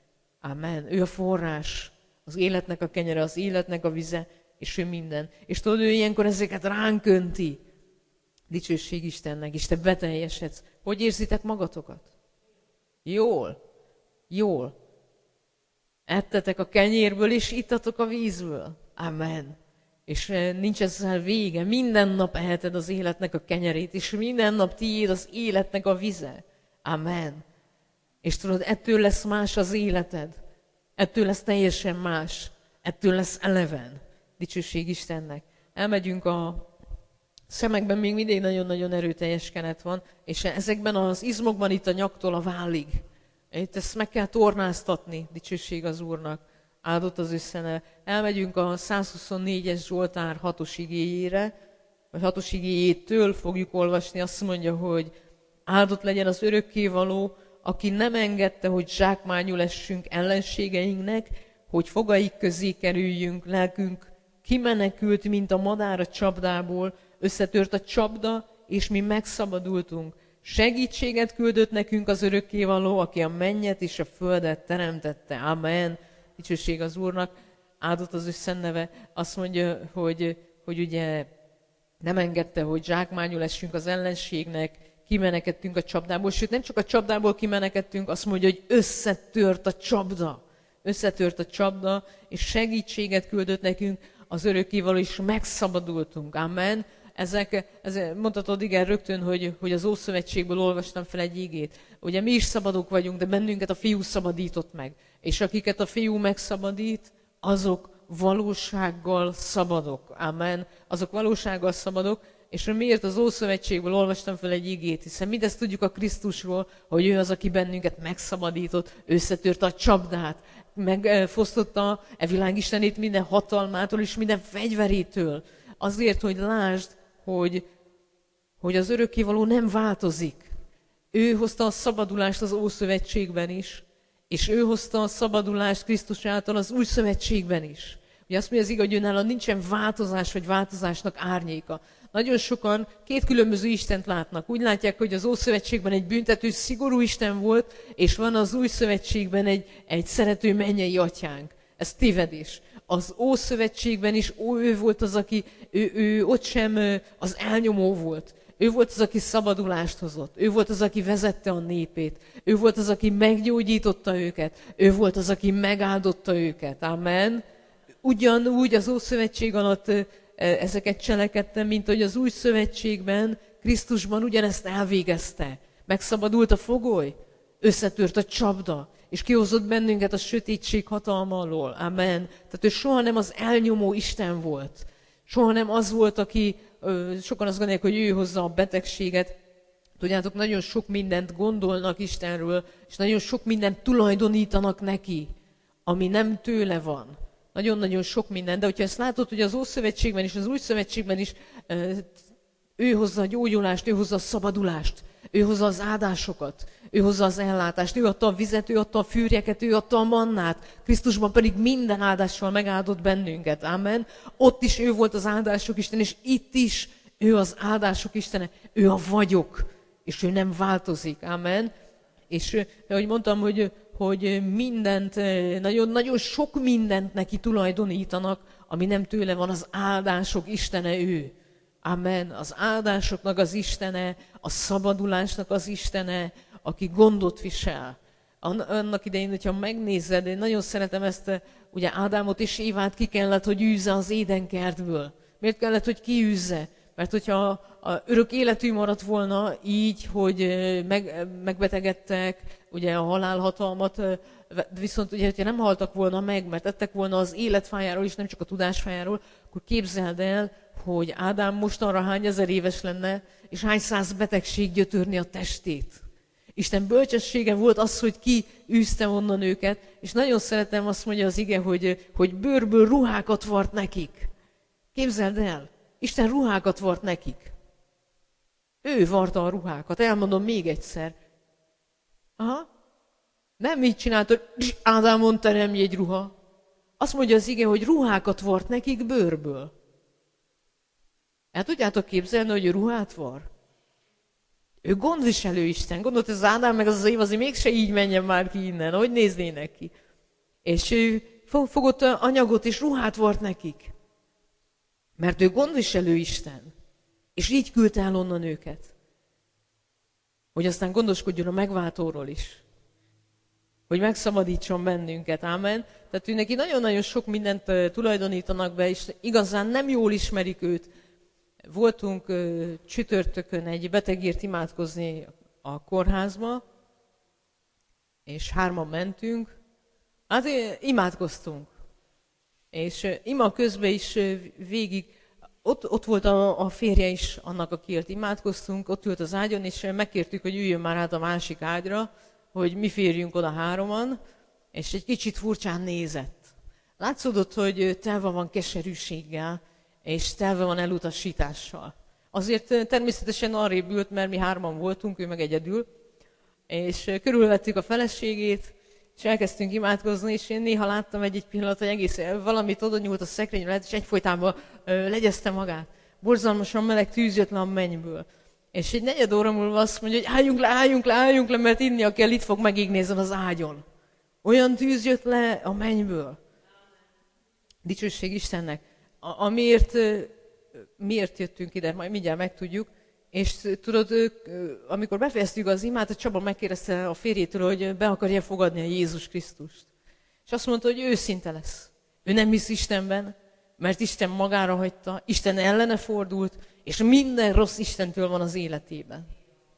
S1: Amen. Ő a forrás. Az életnek a kenyere, az életnek a vize, és ő minden. És tudod, ő ilyenkor ezeket ránk önti. Dicsőség Istennek, és te beteljesedsz. Hogy érzitek magatokat? Jól. Jól. Ettetek a kenyérből, és ittatok a vízből. Amen. És nincs ezzel vége. Minden nap eheted az életnek a kenyerét, és minden nap tiéd az életnek a vize. Amen. És tudod, ettől lesz más az életed. Ettől lesz teljesen más. Ettől lesz eleven. Dicsőség Istennek. Elmegyünk a szemekben, még mindig nagyon-nagyon erőteljes kenet van, és ezekben az izmokban itt a nyaktól a vállig. Itt ezt meg kell tornáztatni, dicsőség az Úrnak. Áldott az ő szene. Elmegyünk a százhuszonnégyes Zsoltár hatos igéjére, vagy hatos igéjétől fogjuk olvasni, azt mondja, hogy áldott legyen az örökkévaló, aki nem engedte, hogy zsákmányul essünk ellenségeinknek, hogy fogaik közé kerüljünk, lelkünk kimenekült, mint a madár a csapdából, összetört a csapda, és mi megszabadultunk. Segítséget küldött nekünk az örökkévaló, aki a mennyet és a földet teremtette. Amen. Dicsőség az Úrnak. Áldott az ő szent neve. Azt mondja, hogy, hogy ugye nem engedte, hogy zsákmányul essünk az ellenségnek, kimenekedtünk a csapdából, sőt nem csak a csapdából kimenekedtünk, azt mondja, hogy összetört a csapda. Összetört a csapda, és segítséget küldött nekünk az örökkévaló, és megszabadultunk. Amen. Ezek, ezek mondhatod, igen, rögtön, hogy, hogy az Ószövetségből olvastam fel egy igét. Ugye mi is szabadok vagyunk, de bennünket a Fiú szabadított meg. És akiket a Fiú megszabadít, azok valósággal szabadok. Amen. Azok valósággal szabadok. És miért az Ószövetségből olvastam fel egy igét? Hiszen mindezt tudjuk a Krisztusról, hogy ő az, aki bennünket megszabadított, összetörte a csapdát, megfosztotta e világ istenét minden hatalmától és minden fegyverétől. Azért, hogy lásd, hogy, hogy az örökkévaló nem változik. Ő hozta a szabadulást az Ószövetségben is, és ő hozta a szabadulást Krisztus által az Új Szövetségben is. Ugye azt mondja az igaz, hogy nála nincsen változás vagy változásnak árnyéka. Nagyon sokan két különböző Istent látnak. Úgy látják, hogy az Ószövetségben egy büntető, szigorú Isten volt, és van az Új Szövetségben egy, egy szerető mennyei atyánk. Ez tévedés. Az Ószövetségben is ó, ő volt az, aki ő, ő ott sem az elnyomó volt. Ő volt az, aki szabadulást hozott. Ő volt az, aki vezette a népét. Ő volt az, aki meggyógyította őket. Ő volt az, aki megáldotta őket. Amen. Ugyanúgy az Ószövetség alatt ezeket cselekedte, mint hogy az Új Szövetségben, Krisztusban ugyanezt elvégezte. Megszabadult a fogoly, összetört a csapda, és kihozott bennünket a sötétség hatalma alól. Amen. Tehát ő soha nem az elnyomó Isten volt. Soha nem az volt, aki, sokan azt gondolják, hogy ő hozza a betegséget. Tudjátok, nagyon sok mindent gondolnak Istenről, és nagyon sok mindent tulajdonítanak neki, ami nem tőle van. Nagyon-nagyon sok minden, de hogyha ezt látod, hogy az Ószövetségben és az Új Szövetségben is ő hozza a gyógyulást, ő hozza a szabadulást, ő hozza az áldásokat, ő hozza az ellátást, ő adta a vizet, ő adta a fűrjeket, ő adta a mannát, Krisztusban pedig minden áldással megáldott bennünket. Amen. Ott is ő volt az áldások Isten, és itt is ő az áldások Istene, ő a vagyok, és ő nem változik. Amen. És ahogy mondtam, hogy hogy mindent, nagyon, nagyon sok mindent neki tulajdonítanak, ami nem tőle van, az áldások Istene ő. Amen. Az áldásoknak az Istene, a szabadulásnak az Istene, aki gondot visel. Annak idején, hogyha megnézed, én nagyon szeretem ezt, ugye Ádámot és Évát ki kellett, hogy űzze az édenkertből. Miért kellett, hogy kiűzze? Mert hogyha a örök életű maradt volna így, hogy meg, megbetegedtek, ugye a halálhatalmat, viszont ugye, hogyha nem haltak volna meg, mert ettek volna az életfájáról is, nem csak a tudásfájáról, akkor képzeld el, hogy Ádám mostanra hány ezer éves lenne, és hány száz betegség gyötörni a testét. Isten bölcsessége volt az, hogy ki űzte onnan őket, és nagyon szeretem, azt mondja az ige, hogy, hogy bőrből ruhákat vart nekik. Képzeld el! Isten ruhákat vart nekik. Ő varta a ruhákat. Elmondom még egyszer. Aha. Nem így csinált, hogy Ádámon teremj egy ruha. Azt mondja az ige, hogy ruhákat vart nekik bőrből. El tudjátok képzelni, hogy ő ruhát var? Ő gondviselő Isten. Gondolt, ez az Ádám meg az az Éva azért mégse így menjen már ki innen. Hogy néznének ki? És ő fogott anyagot és ruhát vart nekik. Mert ő gondviselő Isten, és így küldte el onnan őket. Hogy aztán gondoskodjon a megváltóról is. Hogy megszabadítson bennünket. Ámen. Tehát ő neki nagyon-nagyon sok mindent tulajdonítanak be, és igazán nem jól ismerik őt. Voltunk csütörtökön egy betegért imádkozni a kórházba, és hárman mentünk. Hát imádkoztunk. És ima közben is végig, ott, ott volt a, a férje is annak, akiért imádkoztunk, ott ült az ágyon, és megkértük, hogy üljön már át a másik ágyra, hogy mi férjünk oda hároman, és egy kicsit furcsán nézett. Látszódott, hogy telve van keserűséggel, és telve van elutasítással. Azért természetesen arrébb ült, mert mi hárman voltunk, ő meg egyedül, és körülvettük a feleségét, és elkezdtünk imádkozni, és én néha láttam egy-egy pillanat, hogy egész valamit oda nyúlt a szekrényre, és egyfolytában ö, legyezte magát. Borzalmasan meleg tűz jött le a mennyből. És egy negyed óra múlva azt mondja, hogy álljunk le, álljunk le, álljunk le, mert innia kell, itt fog megégni ezen az ágyon. Olyan tűz jött le a mennyből. Dicsőség Istennek. A, amiért, miért jöttünk ide, majd mindjárt megtudjuk. És tudod, amikor befejeztük az imát, a Csaba megkérdezte a férjétől, hogy be akarja fogadni a Jézus Krisztust. És azt mondta, hogy őszinte lesz. Ő nem hisz Istenben, mert Isten magára hagyta, Isten ellene fordult, és minden rossz Istentől van az életében.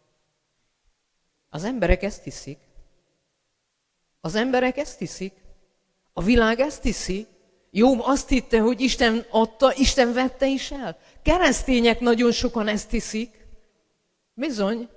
S1: Az emberek ezt hiszik. Az emberek ezt hiszik. A világ ezt hiszi. Jobb azt hitte, hogy Isten adta, Isten vette is el. Keresztények nagyon sokan ezt hiszik. Bizony.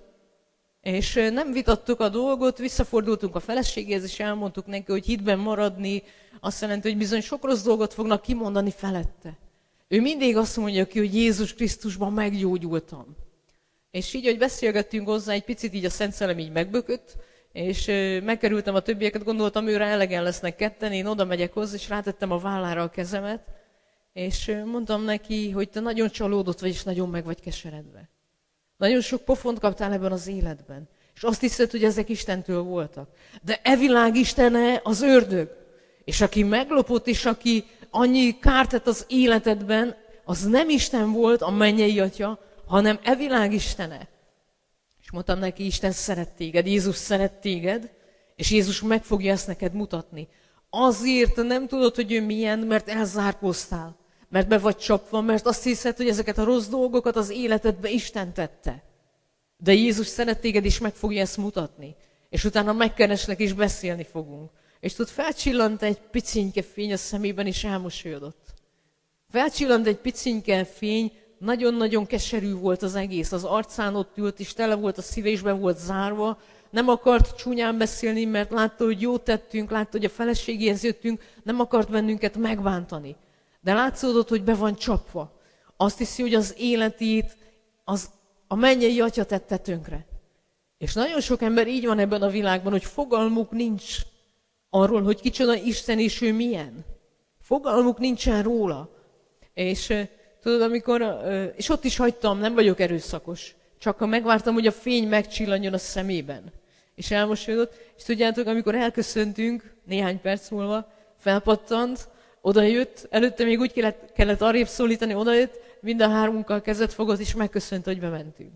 S1: És nem vitattuk a dolgot, visszafordultunk a feleségéhez, és elmondtuk neki, hogy hitben maradni, azt jelenti, hogy bizony sok rossz dolgot fognak kimondani felette. Ő mindig azt mondja ki, hogy Jézus Krisztusban meggyógyultam. És így, hogy beszélgettünk hozzá, egy picit így a Szent Szellem így megbökött, és megkerültem a többieket, gondoltam, őre elegen lesznek ketten, én oda megyek hozzá, és rátettem a vállára a kezemet, és mondtam neki, hogy te nagyon csalódott vagy, és nagyon meg vagy keseredve. Nagyon sok pofont kaptál ebben az életben, és azt hiszed, hogy ezek Istentől voltak. De e világ istene az ördög, és aki meglopott, és aki annyi kárt tett az életedben, az nem Isten volt, a mennyei atya, hanem e világ istene. És mondtam neki, Isten szeret téged, Jézus szeret téged, és Jézus meg fogja ezt neked mutatni. Azért nem tudod, hogy ő milyen, mert elzárkóztál, mert be vagy csapva, mert azt hiszed, hogy ezeket a rossz dolgokat az életedbe Isten tette. De Jézus szeret téged, és meg fogja ezt mutatni. És utána megkereslek, és beszélni fogunk. És tud, felcsillant egy picinke fény a szemében, és elmosolyodott. Felcsillant egy picinke fény, nagyon-nagyon keserű volt az egész. Az arcán ott ült, és tele volt a szívésben, volt zárva. Nem akart csúnyán beszélni, mert látta, hogy jót tettünk, látta, hogy a feleségéhez jöttünk, nem akart bennünket megbántani. De látszódott, hogy be van csapva. Azt hiszi, hogy az életét az a mennyei atya tette tönkre. És nagyon sok ember így van ebben a világban, hogy fogalmuk nincs arról, hogy kicsoda Isten és ő milyen. Fogalmuk nincsen róla. És tudod, amikor, és ott is hagytam, nem vagyok erőszakos. Csak ha megvártam, hogy a fény megcsillanjon a szemében. És elmosolyodott, és tudjátok, amikor elköszöntünk, néhány perc múlva, felpattant, odajött, előtte még úgy kellett, kellett arrébb szólítani, odajött, mind a hármunkkal kezet fogott, és megköszönt, hogy bementünk.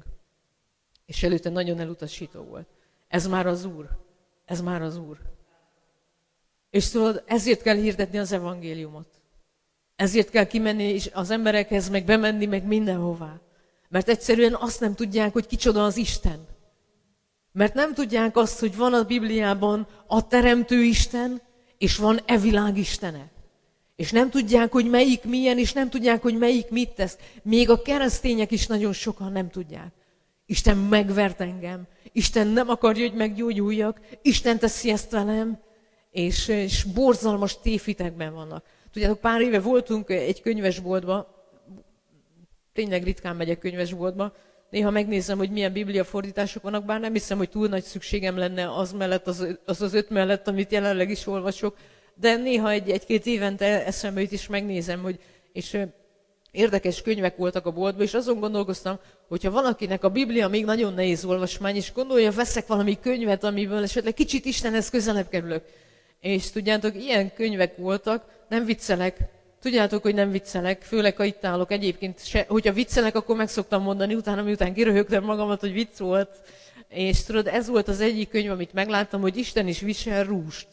S1: És előtte nagyon elutasító volt. Ez már az Úr. Ez már az Úr. És tudod, ezért kell hirdetni az evangéliumot. Ezért kell kimenni és az emberekhez, meg bemenni, meg mindenhová. Mert egyszerűen azt nem tudják, hogy kicsoda az Isten. Mert nem tudják azt, hogy van a Bibliában a teremtő Isten, és van e világ istene. És nem tudják, hogy melyik milyen, és nem tudják, hogy melyik mit tesz. Még a keresztények is nagyon sokan nem tudják. Isten megvert engem. Isten nem akarja, hogy meggyógyuljak. Isten teszi ezt velem. És, és borzalmas tévhitekben vannak. Tudjátok, pár éve voltunk egy könyvesboltba, tényleg ritkán megyek könyvesboltba, néha megnézem, hogy milyen bibliafordítások vannak, bár nem hiszem, hogy túl nagy szükségem lenne az mellett, az az, az öt mellett, amit jelenleg is olvasok, de néha egy, egy-két évente eszembe jut, és megnézem, hogy és érdekes könyvek voltak a boltban, és azon gondolkoztam, hogyha valakinek a Biblia még nagyon nehéz olvasmány, és gondolja, veszek valami könyvet, amiből esetleg kicsit Istenhez közelebb kerülök. És tudjátok, ilyen könyvek voltak, nem viccelek, tudjátok, hogy nem viccelek, főleg ha itt állok egyébként, se, hogyha viccelek, akkor meg szoktam mondani, utána miután kiröhögtem magamat, hogy vicc volt. És tudod, ez volt az egyik könyv, amit megláttam, hogy Isten is visel rúst.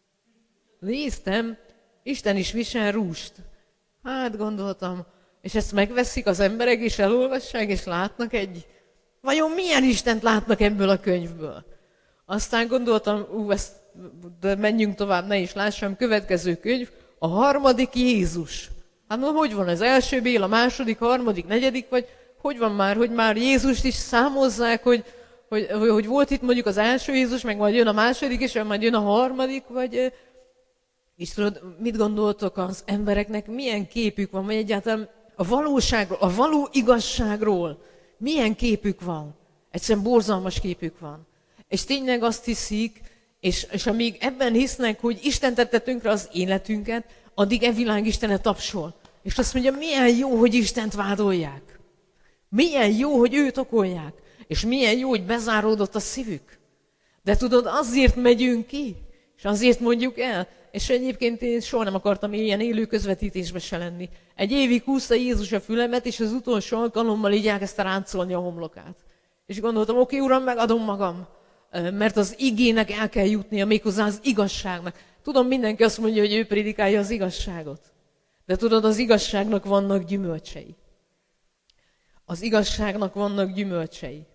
S1: Néztem, Isten is visel rúst. Hát gondoltam, és ezt megveszik az emberek, és elolvassák, és látnak egy... Vajon milyen Istent látnak ebből a könyvből? Aztán gondoltam, ú, ezt, de menjünk tovább, ne is lássam, következő könyv, a harmadik Jézus. Hát na, hogy van, az első Bél, a második, harmadik, negyedik, vagy hogy van már, hogy már Jézust is számozzák, hogy, hogy, hogy volt itt mondjuk az első Jézus, meg majd jön a második, és majd jön a harmadik, vagy... És tudod, mit gondoltok az embereknek, milyen képük van, vagy egyáltalán a valóságról, a való igazságról milyen képük van? Egyszerűen borzalmas képük van. És tényleg azt hiszik, és, és amíg ebben hisznek, hogy Isten tette tönkre az életünket, addig e világ Istene tapsol. És azt mondja, milyen jó, hogy Istent vádolják. Milyen jó, hogy őt okolják. És milyen jó, hogy bezáródott a szívük. De tudod, azért megyünk ki, és azért mondjuk el. És egyébként én soha nem akartam ilyen élő közvetítésbe se lenni. Egy évig húzta Jézus a fülemet, és az utolsó alkalommal így elkezdte ráncolni a homlokát. És gondoltam, oké, Uram, megadom magam, mert az igének el kell jutnia, méghozzá az igazságnak. Tudom, mindenki azt mondja, hogy ő prédikálja az igazságot. De tudod, az igazságnak vannak gyümölcsei. Az igazságnak vannak gyümölcsei.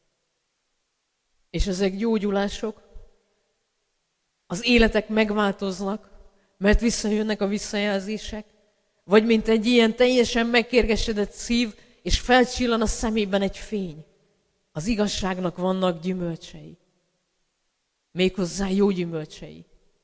S1: És ezek gyógyulások, az életek megváltoznak, mert visszajönnek a visszajelzések, vagy mint egy ilyen teljesen megkérgesedett szív, és felcsillan a szemében egy fény. Az igazságnak vannak gyümölcsei. Méghozzá jó gyümölcsei.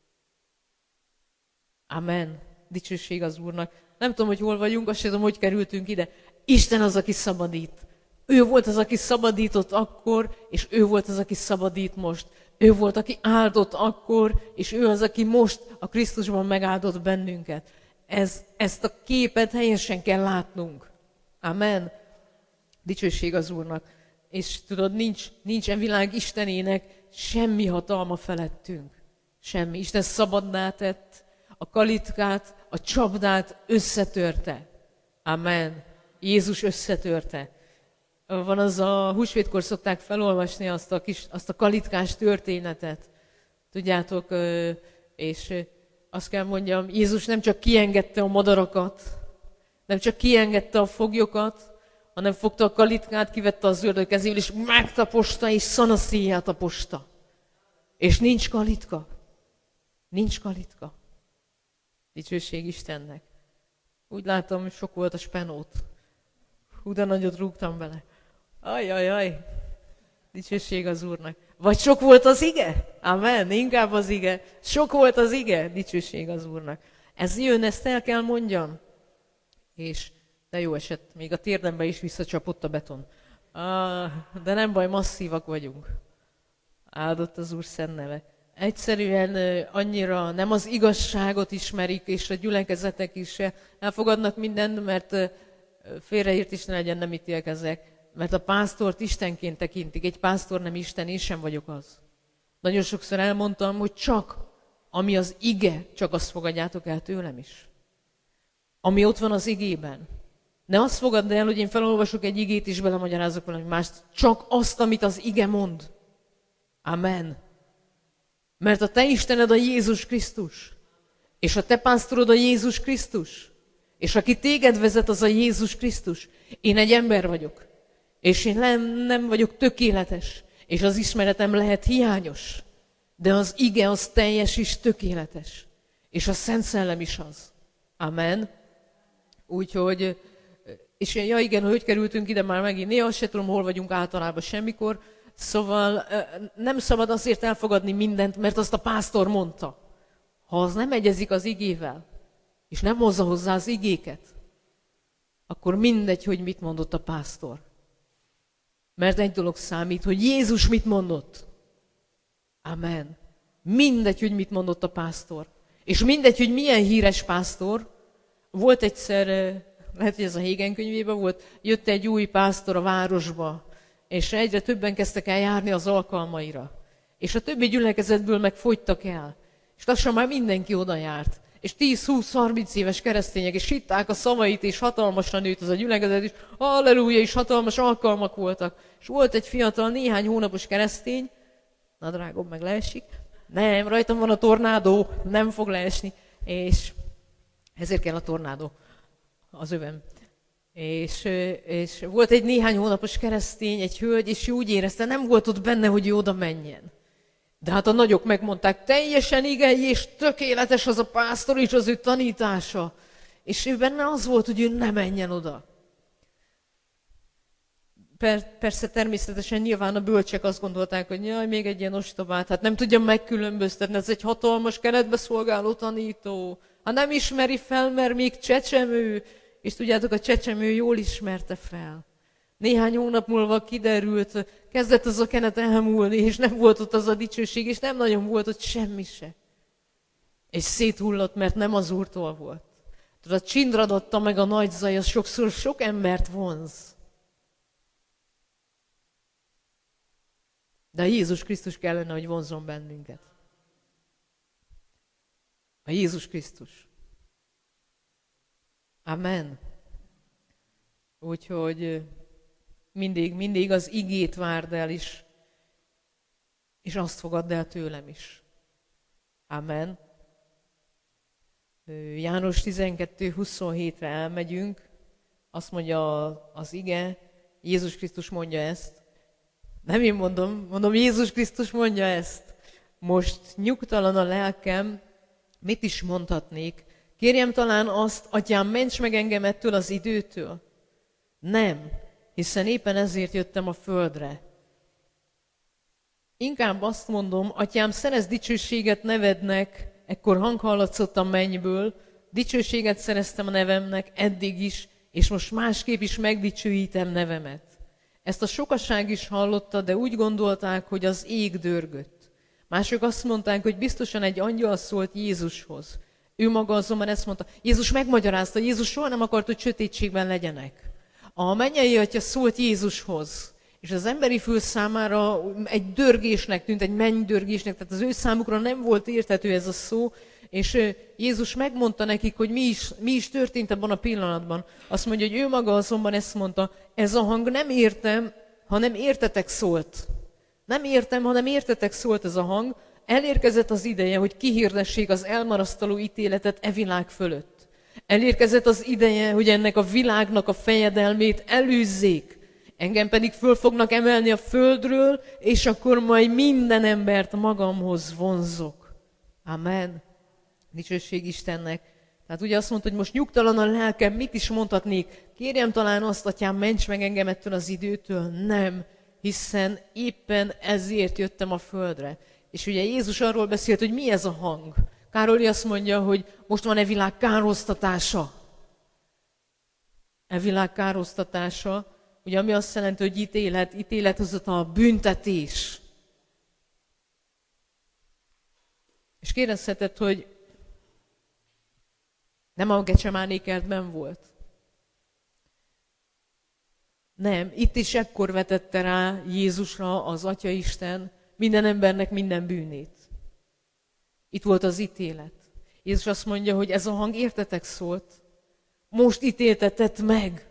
S1: Amen. Dicsőség az Úrnak. Nem tudom, hogy hol vagyunk, azt sem tudom, hogy kerültünk ide. Isten az, aki szabadít. Ő volt az, aki szabadított akkor, és ő volt az, aki szabadít most. Ő volt, aki áldott akkor, és ő az, aki most a Krisztusban megáldott bennünket. Ez, ezt a képet helyesen kell látnunk. Amen. Dicsőség az Úrnak. És tudod, nincs, nincsen világ Istenének semmi hatalma felettünk. Semmi. Isten szabaddá tett, a kalitkát, a csapdát összetörte. Amen. Jézus összetörte. Van az a húsvétkor szokták felolvasni azt a, kis, azt a kalitkás történetet. Tudjátok, és azt kell mondjam, Jézus nem csak kiengedte a madarakat, nem csak kiengedte a foglyokat, hanem fogta a kalitkát, kivette az ördög kezéből, és megtaposta, és szanaszéjjel taposta. És nincs kalitka. Nincs kalitka. Dicsőség Istennek. Úgy látom, hogy sok volt a spenót. Hú, de nagyot rúgtam bele. Ajajaj. Dicsőség az Úrnak. Vagy sok volt az ige? Amen. Inkább az ige. Sok volt az ige. Dicsőség az Úrnak. Ez jön, ezt el kell mondjam. És de jó esett, még a térdembe is visszacsapott a beton. Ah, de nem baj, masszívak vagyunk. Áldott az Úr szent neve. Egyszerűen annyira nem az igazságot ismerik, és a gyülekezetek is elfogadnak mindent, mert félreért is ne legyen, nem ítélkezek, mert a pásztort Istenként tekintik. Egy pásztor nem Isten, én sem vagyok az. Nagyon sokszor elmondtam, hogy csak, ami az ige, csak azt fogadjátok el tőlem is. Ami ott van az igében. Ne azt fogadd el, hogy én felolvasok egy igét, és belemagyarázok valami mást. Csak azt, amit az ige mond. Amen. Mert a te Istened a Jézus Krisztus. És a te pásztorod a Jézus Krisztus. És aki téged vezet, az a Jézus Krisztus. Én egy ember vagyok. És én nem, nem vagyok tökéletes. És az ismeretem lehet hiányos. De az ige az teljes és tökéletes. És a Szent Szellem is az. Amen. Úgyhogy, és ja igen, hogy kerültünk ide már megint, néha azt se tudom, hol vagyunk általában semmikor, szóval nem szabad azért elfogadni mindent, mert azt a pásztor mondta. Ha az nem egyezik az igével, és nem hozza hozzá az igéket, akkor mindegy, hogy mit mondott a pásztor. Mert egy dolog számít, hogy Jézus mit mondott. Amen. Mindegy, hogy mit mondott a pásztor. És mindegy, hogy milyen híres pásztor. Volt egyszer, lehet, hogy ez a Hégen könyvében volt, jött egy új pásztor a városba, és egyre többen kezdtek el járni az alkalmaira. És a többi gyülekezetből meg fogytak el. És lassan már mindenki oda járt. És tíz-húsz-harminc éves keresztények, és hitták a szavait, és hatalmasan nőtt az a gyülekezet, és halleluja, és hatalmas alkalmak voltak. És volt egy fiatal, néhány hónapos keresztény, na drágom, meg leesik. Nem, rajtam van a tornádó, nem fog leesni. És ezért kell a tornádó, az övem. És, és volt egy néhány hónapos keresztény, egy hölgy, és úgy érezte, nem volt ott benne, hogy ő oda menjen. De hát a nagyok megmondták, teljesen igei és tökéletes az a pásztor és az ő tanítása. És ő benne az volt, hogy ő ne menjen oda. Per, persze természetesen nyilván a bölcsek azt gondolták, hogy jaj, még egy ilyen ostobát, hát nem tudja megkülönböztetni, ez egy hatalmas keretbe szolgáló tanító. Ha nem ismeri fel, mert még csecsemő, és tudjátok, a csecsemő jól ismerte fel. Néhány hónap múlva kiderült, kezdett az a kenet elmúlni, és nem volt ott az a dicsőség, és nem nagyon volt ott semmi se. És széthullott, mert nem az Úrtól volt. Tudod, a csindra adta meg a nagy zaj, az sokszor sok embert vonz. De a Jézus Krisztus kellene, hogy vonzzon bennünket. A Jézus Krisztus. Amen. Úgyhogy mindig, mindig az igét várd el is, és azt fogadd el tőlem is. Amen. János tizenkettő huszonhétre elmegyünk, azt mondja az ige, Jézus Krisztus mondja ezt. Nem én mondom, mondom, Jézus Krisztus mondja ezt. Most nyugtalan a lelkem, mit is mondhatnék? Kérjem talán azt, Atyám, ments meg engem ettől az időtől? Nem, hiszen éppen ezért jöttem a földre. Inkább azt mondom, Atyám, szerezd dicsőséget nevednek, ekkor hang hallatszott a mennyből, dicsőséget szereztem a nevemnek eddig is, és most másképp is megdicsőítem nevemet. Ezt a sokaság is hallotta, de úgy gondolták, hogy az ég dörgött. Mások azt mondták, hogy biztosan egy angyal szólt Jézushoz. Ő maga azonban ezt mondta. Jézus megmagyarázta, Jézus soha nem akart, hogy sötétségben legyenek. A mennyei Atya szólt Jézushoz, és az emberi fül számára egy dörgésnek tűnt, egy mennydörgésnek, tehát az ő számukra nem volt érthető ez a szó, és Jézus megmondta nekik, hogy mi is, mi is történt abban a pillanatban. Azt mondja, hogy ő maga azonban ezt mondta, ez a hang nem értem, hanem értetek szólt. Nem értem, hanem értetek szólt ez a hang. Elérkezett az ideje, hogy kihirdessék az elmarasztaló ítéletet e világ fölött. Elérkezett az ideje, hogy ennek a világnak a fejedelmét elűzzék. Engem pedig föl fognak emelni a földről, és akkor majd minden embert magamhoz vonzok. Amen. Dicsőség Istennek. Tehát ugye azt mondta, hogy most nyugtalan a lelkem, mit is mondhatnék? Kérjem talán azt, Atyám, ments meg engem ettől az időtől? Nem, hiszen éppen ezért jöttem a földre. És ugye Jézus arról beszélt, hogy mi ez a hang. Károly azt mondja, hogy most van e világ károsztatása. E világ károsztatása, ugye ami azt jelenti, hogy ítélet, ítélethozatal, büntetés. És kérdezheted, hogy nem a Gecsemáné kertben volt? Nem, itt is ekkor vetette rá Jézusra az Atya Isten minden embernek minden bűnét. Itt volt az ítélet. Jézus azt mondja, hogy ez a hang értetek szólt. Most ítéltetett meg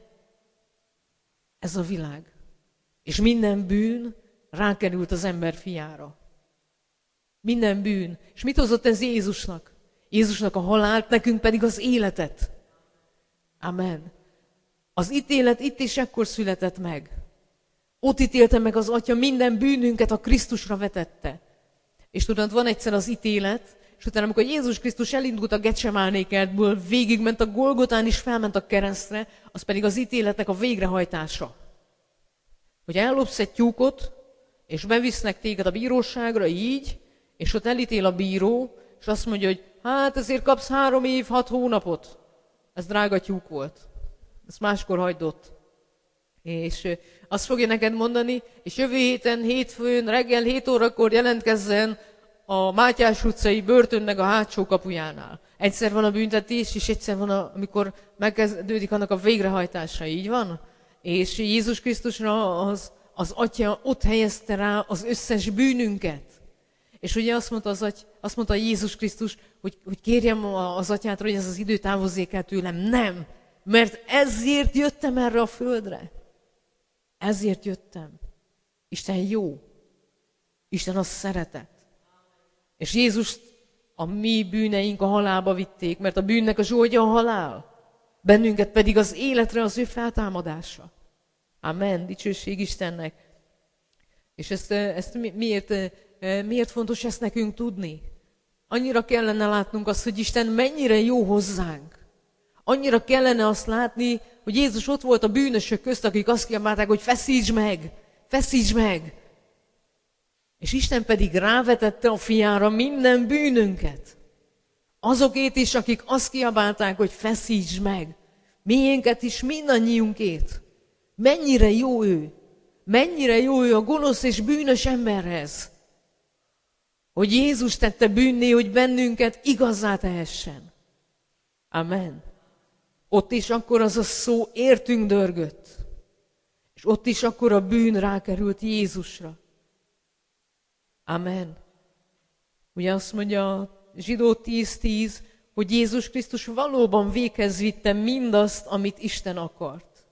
S1: ez a világ. És minden bűn rákerült az ember fiára. Minden bűn. És mit hozott ez Jézusnak? Jézusnak a halált, nekünk pedig az életet. Amen. Az ítélet itt és ekkor született meg. Ott ítélte meg az Atya, minden bűnünket a Krisztusra vetette. És tudod, van egyszer az ítélet, és utána, amikor Jézus Krisztus elindult a Gecsemáné kertből, végigment a Golgotán és felment a keresztre, az pedig az ítéletnek a végrehajtása. Hogy ellopsz egy tyúkot, és bevisznek téged a bíróságra így, és ott elítél a bíró, és azt mondja, hogy hát ezért kapsz három év, hat hónapot. Ez drága tyúk volt. Ezt máskor hagyd ott. És azt fogja neked mondani, és jövő héten, hétfőn, reggel hét órakor jelentkezzen a Mátyás utcai börtönnek a hátsó kapujánál. Egyszer van a büntetés, és egyszer van, a, amikor megkezdődik annak a végrehajtása. Így van? És Jézus Krisztusra az, az Atya ott helyezte rá az összes bűnünket. És ugye azt mondta, az aty, azt mondta Jézus Krisztus, hogy, hogy kérjem az Atyától, hogy ez az idő távozzék el tőlem. Nem, mert ezért jöttem erre a földre. Ezért jöttem. Isten jó. Isten az szeretet. És Jézust a mi bűneink a halálba vitték, mert a bűnnek a zsoldja a halál. Bennünket pedig az életre az ő feltámadása. Amen. Dicsőség Istennek. És ezt, ezt miért, miért fontos ezt nekünk tudni? Annyira kellene látnunk azt, hogy Isten mennyire jó hozzánk. Annyira kellene azt látni, hogy Jézus ott volt a bűnösök közt, akik azt kiabálták, hogy feszíts meg, feszíts meg. És Isten pedig rávetette a fiára minden bűnünket. Azokét is, akik azt kiabálták, hogy feszíts meg. Miénket is, mindannyiunkét. Mennyire jó ő. Mennyire jó ő a gonosz és bűnös emberhez. Hogy Jézus tette bűnné, hogy bennünket igazzá tehessen. Amen. Ott is akkor az a szó értünk dörgött. És ott is akkor a bűn rákerült Jézusra. Amen. Ugye azt mondja a Zsidó tíz tíz, hogy Jézus Krisztus valóban véghez vitte mindazt, amit Isten akart.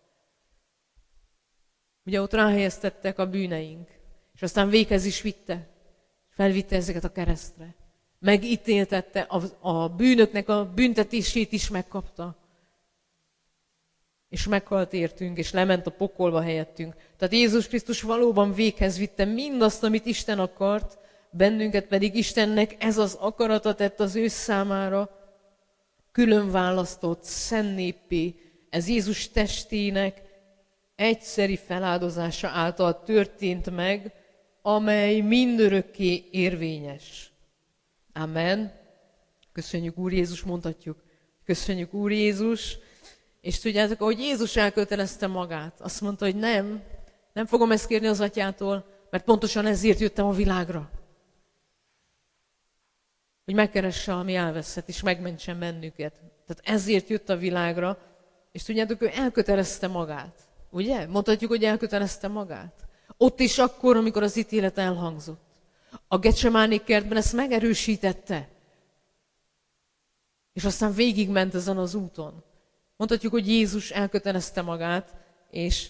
S1: Ugye ott ráhelyeztettek a bűneink, és aztán véghez is vitte. Felvitte ezeket a keresztre. megítéltette, a, a bűnöknek a büntetését is megkapta. És meghalt értünk, és lement a pokolba helyettünk. Tehát Jézus Krisztus valóban véghez vitte mindazt, amit Isten akart, bennünket pedig Istennek ez az akarata tett az ő számára, külön választott, szent néppé, ez Jézus testének egyszeri feláldozása által történt meg, amely mindörökké érvényes. Amen. Köszönjük, Úr Jézus, mondhatjuk. Köszönjük, Úr Jézus. És tudjátok, ahogy Jézus elkötelezte magát, azt mondta, hogy nem, nem fogom ezt kérni az Atyától, mert pontosan ezért jöttem a világra. Hogy megkeresse, ami elveszett, és megmentsen bennünket. Tehát ezért jött a világra, és tudjátok, ő elkötelezte magát. Ugye? Mondhatjuk, hogy elkötelezte magát. Ott is akkor, amikor az ítélet elhangzott. A Getsemáné kertben ezt megerősítette. És aztán végigment ezen az úton. Mondhatjuk, hogy Jézus elkötelezte magát, és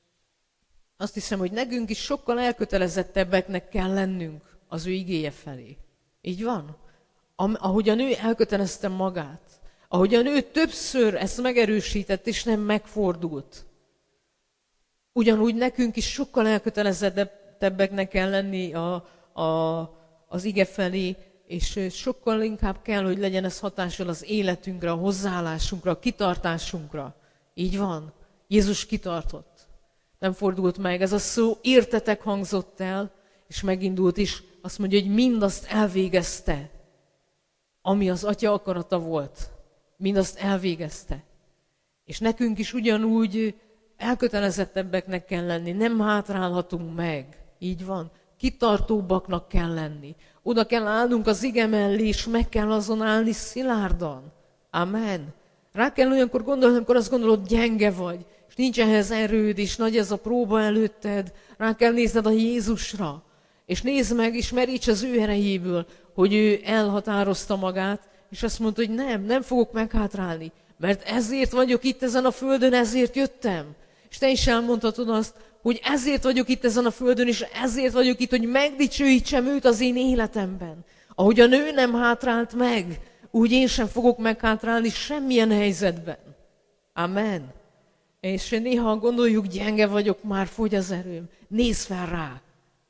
S1: azt hiszem, hogy nekünk is sokkal elkötelezettebbeknek kell lennünk az ő igéje felé. Így van? Ahogyan ő elkötelezte magát, ahogyan ő többször ezt megerősített, és nem megfordult. Ugyanúgy nekünk is sokkal elkötelezettebbeknek kell lenni a, a, az ige felé, és sokkal inkább kell, hogy legyen ez hatással az életünkre, a hozzáállásunkra, a kitartásunkra. Így van. Jézus kitartott. Nem fordult meg. Ez a szó értetek hangzott el, és megindult is. Azt mondja, hogy mindazt elvégezte, ami az Atya akarata volt. Mindazt elvégezte. És nekünk is ugyanúgy elkötelezettebbeknek kell lenni. Nem hátrálhatunk meg. Így van. Kitartóbbaknak kell lenni. Oda kell állnunk az ige mellé, és meg kell azon állni szilárdan. Amen. Rá kell olyankor gondolni, amikor azt gondolod, gyenge vagy, és nincs ehhez erőd, és nagy ez a próba előtted. Rá kell nézned a Jézusra. És nézd meg, és meríts az ő erejéből, hogy ő elhatározta magát, és azt mondta, hogy nem, nem fogok meghátrálni, mert ezért vagyok itt ezen a földön, ezért jöttem. És te is elmondhatod azt, hogy ezért vagyok itt ezen a földön, és ezért vagyok itt, hogy megdicsőítsem őt az én életemben. Ahogy a nő nem hátrált meg, úgy én sem fogok meghátrálni semmilyen helyzetben. Amen. És néha gondoljuk, gyenge vagyok, már fogy az erőm. Nézz fel rá.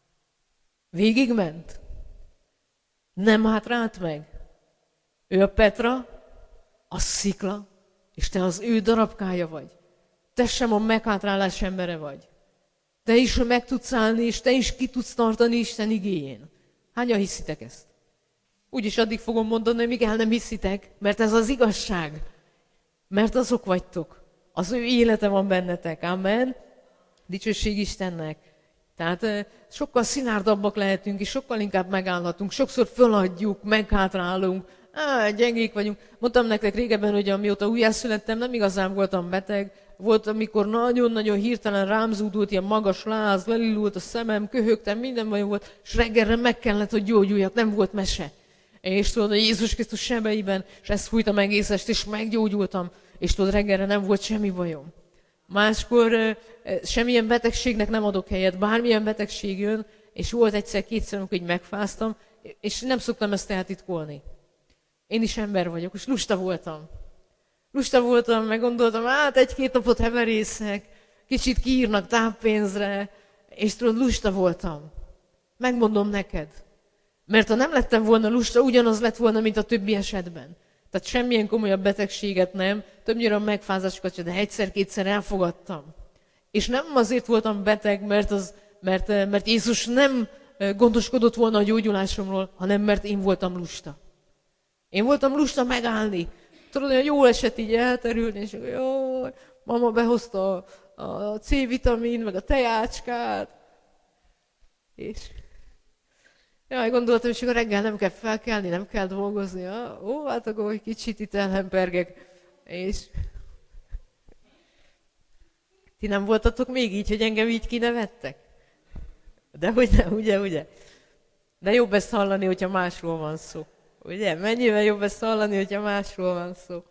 S1: Végigment. Nem hátrált meg. Ő a Petra, a szikla, és te az ő darabkája vagy. Te sem a meghátrálás embere vagy. Te is meg tudsz állni, és te is ki tudsz tartani Isten igéjén. Hányan hiszitek ezt? Úgyis addig fogom mondani, míg el nem hiszitek, mert ez az igazság. Mert azok vagytok. Az ő élete van bennetek. Amen. Dicsőség Istennek. Tehát sokkal szilárdabbak lehetünk, és sokkal inkább megállhatunk. Sokszor föladjuk, meghátrálunk. Á, gyengék vagyunk. Mondtam nektek régebben, hogy amióta újjászülettem, nem igazán voltam beteg. Volt, amikor nagyon-nagyon hirtelen rám zúdult, ilyen magas láz, lelilult a szemem, köhögtem, minden bajom volt, és reggelre meg kellett, hogy gyógyuljak, nem volt mese. És tudod, hogy Jézus Krisztus sebeiben, és ezt fújtam egész est, és meggyógyultam, és tudod, reggelre nem volt semmi bajom. Máskor semmilyen betegségnek nem adok helyet, bármilyen betegség jön, és volt egyszer-kétszer, amikor így megfáztam, és nem szoktam ezt eltitkolni. Én is ember vagyok, és lusta voltam. Lusta voltam, meg gondoltam, hát egy-két napot heverészek, kicsit kiírnak távpénzre, és tudod, lusta voltam. Megmondom neked. Mert ha nem lettem volna lusta, ugyanaz lett volna, mint a többi esetben. Tehát semmilyen komolyabb betegséget nem, többnyire a megfázásokat, de egyszer-kétszer elfogadtam. És nem azért voltam beteg, mert, az, mert, mert Jézus nem gondoskodott volna a gyógyulásomról, hanem mert én voltam lusta. Én voltam lusta megállni. Tudod, hogy jó esett így elterülni, és jó, mama behozta a, a C-vitamin, meg a tejácskát. És jaj, gondoltam, hogy reggel nem kell felkelni, nem kell dolgozni. Ja, ó, hát akkor egy kicsit itt elhempergek. És ti nem voltatok még így, hogy engem így kinevettek? De ugye, ugye, ugye? De jobb ezt hallani, hogyha másról van szó. Ugye? Mennyivel jobb ezt hallani, hogyha másról van szó.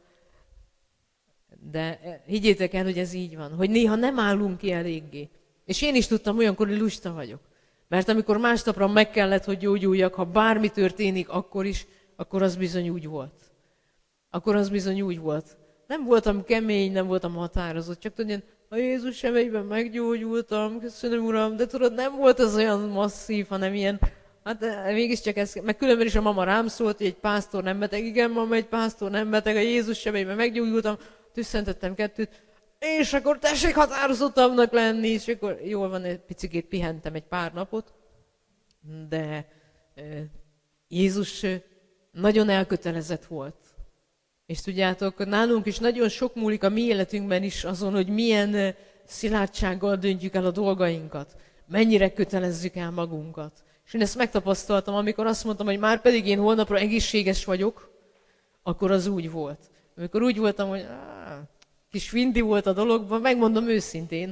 S1: De higgyétek el, hogy ez így van, hogy néha nem állunk ki eléggé. És én is tudtam olyankor, hogy lusta vagyok. Mert amikor másnapra meg kellett, hogy gyógyuljak, ha bármi történik, akkor is akkor az bizony úgy volt. Akkor az bizony úgy volt. Nem voltam kemény, nem voltam határozott, csak tudod, a Jézus sebeiben meggyógyultam, köszönöm Uram, de tudod, nem volt az olyan masszív, hanem ilyen, hát mégiscsak ez, meg különben is a mama rám szólt, hogy egy pásztor nem beteg, igen, mama, egy pásztor nem beteg, a Jézus sebeiben meggyógyultam, tüsszentettem kettőt, és akkor tessék határozottabbnak lenni, és akkor jól van, egy picikét pihentem egy pár napot, de Jézus nagyon elkötelezett volt. És tudjátok, nálunk is nagyon sok múlik a mi életünkben is azon, hogy milyen szilárdsággal döntjük el a dolgainkat, mennyire kötelezzük el magunkat. És én ezt megtapasztaltam, amikor azt mondtam, hogy már pedig én holnapra egészséges vagyok, akkor az úgy volt. Amikor úgy voltam, hogy áh, kis vindi volt a dologban, megmondom őszintén.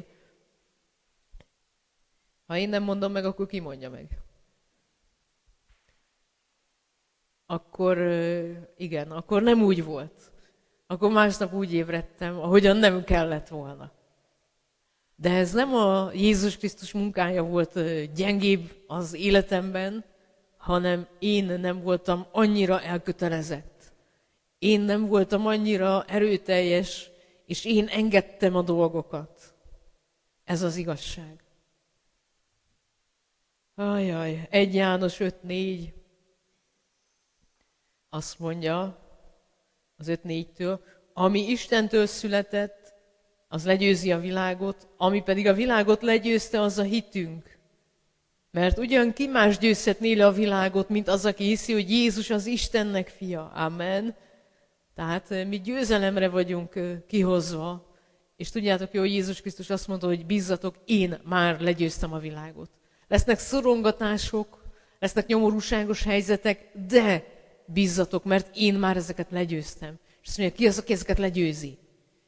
S1: Ha én nem mondom meg, akkor ki mondja meg? Akkor igen, akkor nem úgy volt. Akkor másnap úgy ébredtem, ahogyan nem kellett volna. De ez nem a Jézus Krisztus munkája volt gyengébb az életemben, hanem én nem voltam annyira elkötelezett. Én nem voltam annyira erőteljes, és én engedtem a dolgokat. Ez az igazság. Ajaj, egy János öt négy. Azt mondja, az öt négytől, ami Istentől született, az legyőzi a világot, ami pedig a világot legyőzte, az a hitünk. Mert ugyan ki más győzhetné le a világot, mint az, aki hiszi, hogy Jézus az Istennek fia. Amen. Tehát mi győzelemre vagyunk kihozva, és tudjátok jó, hogy Jézus Krisztus azt mondta, hogy bízzatok, én már legyőztem a világot. Lesznek szorongatások, lesznek nyomorúságos helyzetek, de bízzatok, mert én már ezeket legyőztem. És azt mondja, ki az, aki ezeket legyőzi?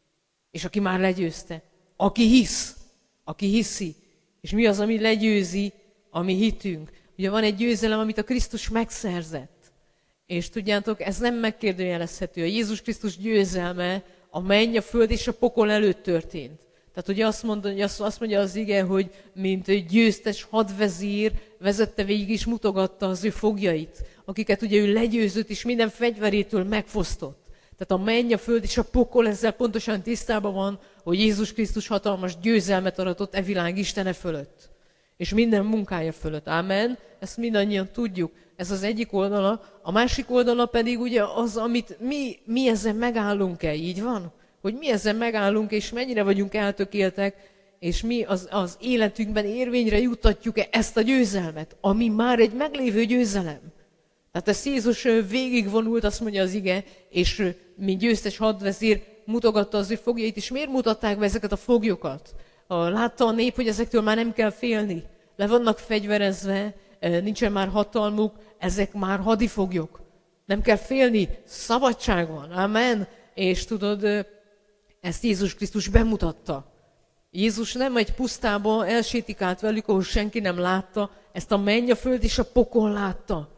S1: És aki már legyőzte? Aki hisz. Aki hiszi. És mi az, ami legyőzi a mi hitünk? Ugye van egy győzelem, amit a Krisztus megszerzett. És tudjátok, ez nem megkérdőjelezhető. A Jézus Krisztus győzelme a menny, a föld és a pokol előtt történt. Tehát ugye azt mondja, azt mondja az ige, hogy mint győztes hadvezír vezette végig és mutogatta az ő fogjait, akiket ugye ő legyőzött és minden fegyverétől megfosztott. Tehát a menny, a föld és a pokol ezzel pontosan tisztában van, hogy Jézus Krisztus hatalmas győzelmet aratott e világ Istene fölött. És minden munkája fölött. Ámen. Ezt mindannyian tudjuk. Ez az egyik oldala. A másik oldala pedig ugye az, amit mi, mi ezen megállunk-e. Így van? Hogy mi ezen megállunk, és mennyire vagyunk eltökéltek, és mi az, az életünkben érvényre juttatjuk-e ezt a győzelmet, ami már egy meglévő győzelem. Tehát ezt Jézus végigvonult, azt mondja az ige, és mint győztes hadvezér mutogatta az ő fogjait, és miért mutatták be ezeket a foglyokat? Látta a nép, hogy ezektől már nem kell félni. Le vannak fegyverezve, nincsen már hatalmuk, ezek már hadifoglyok. Nem kell félni, szabadság van. Amen. És tudod, ezt Jézus Krisztus bemutatta. Jézus nem egy pusztába elsétikált velük, ahol senki nem látta, ezt a menny, a föld és a pokol látta.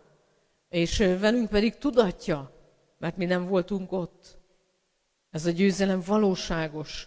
S1: És velünk pedig tudatja, mert mi nem voltunk ott. Ez a győzelem valóságos.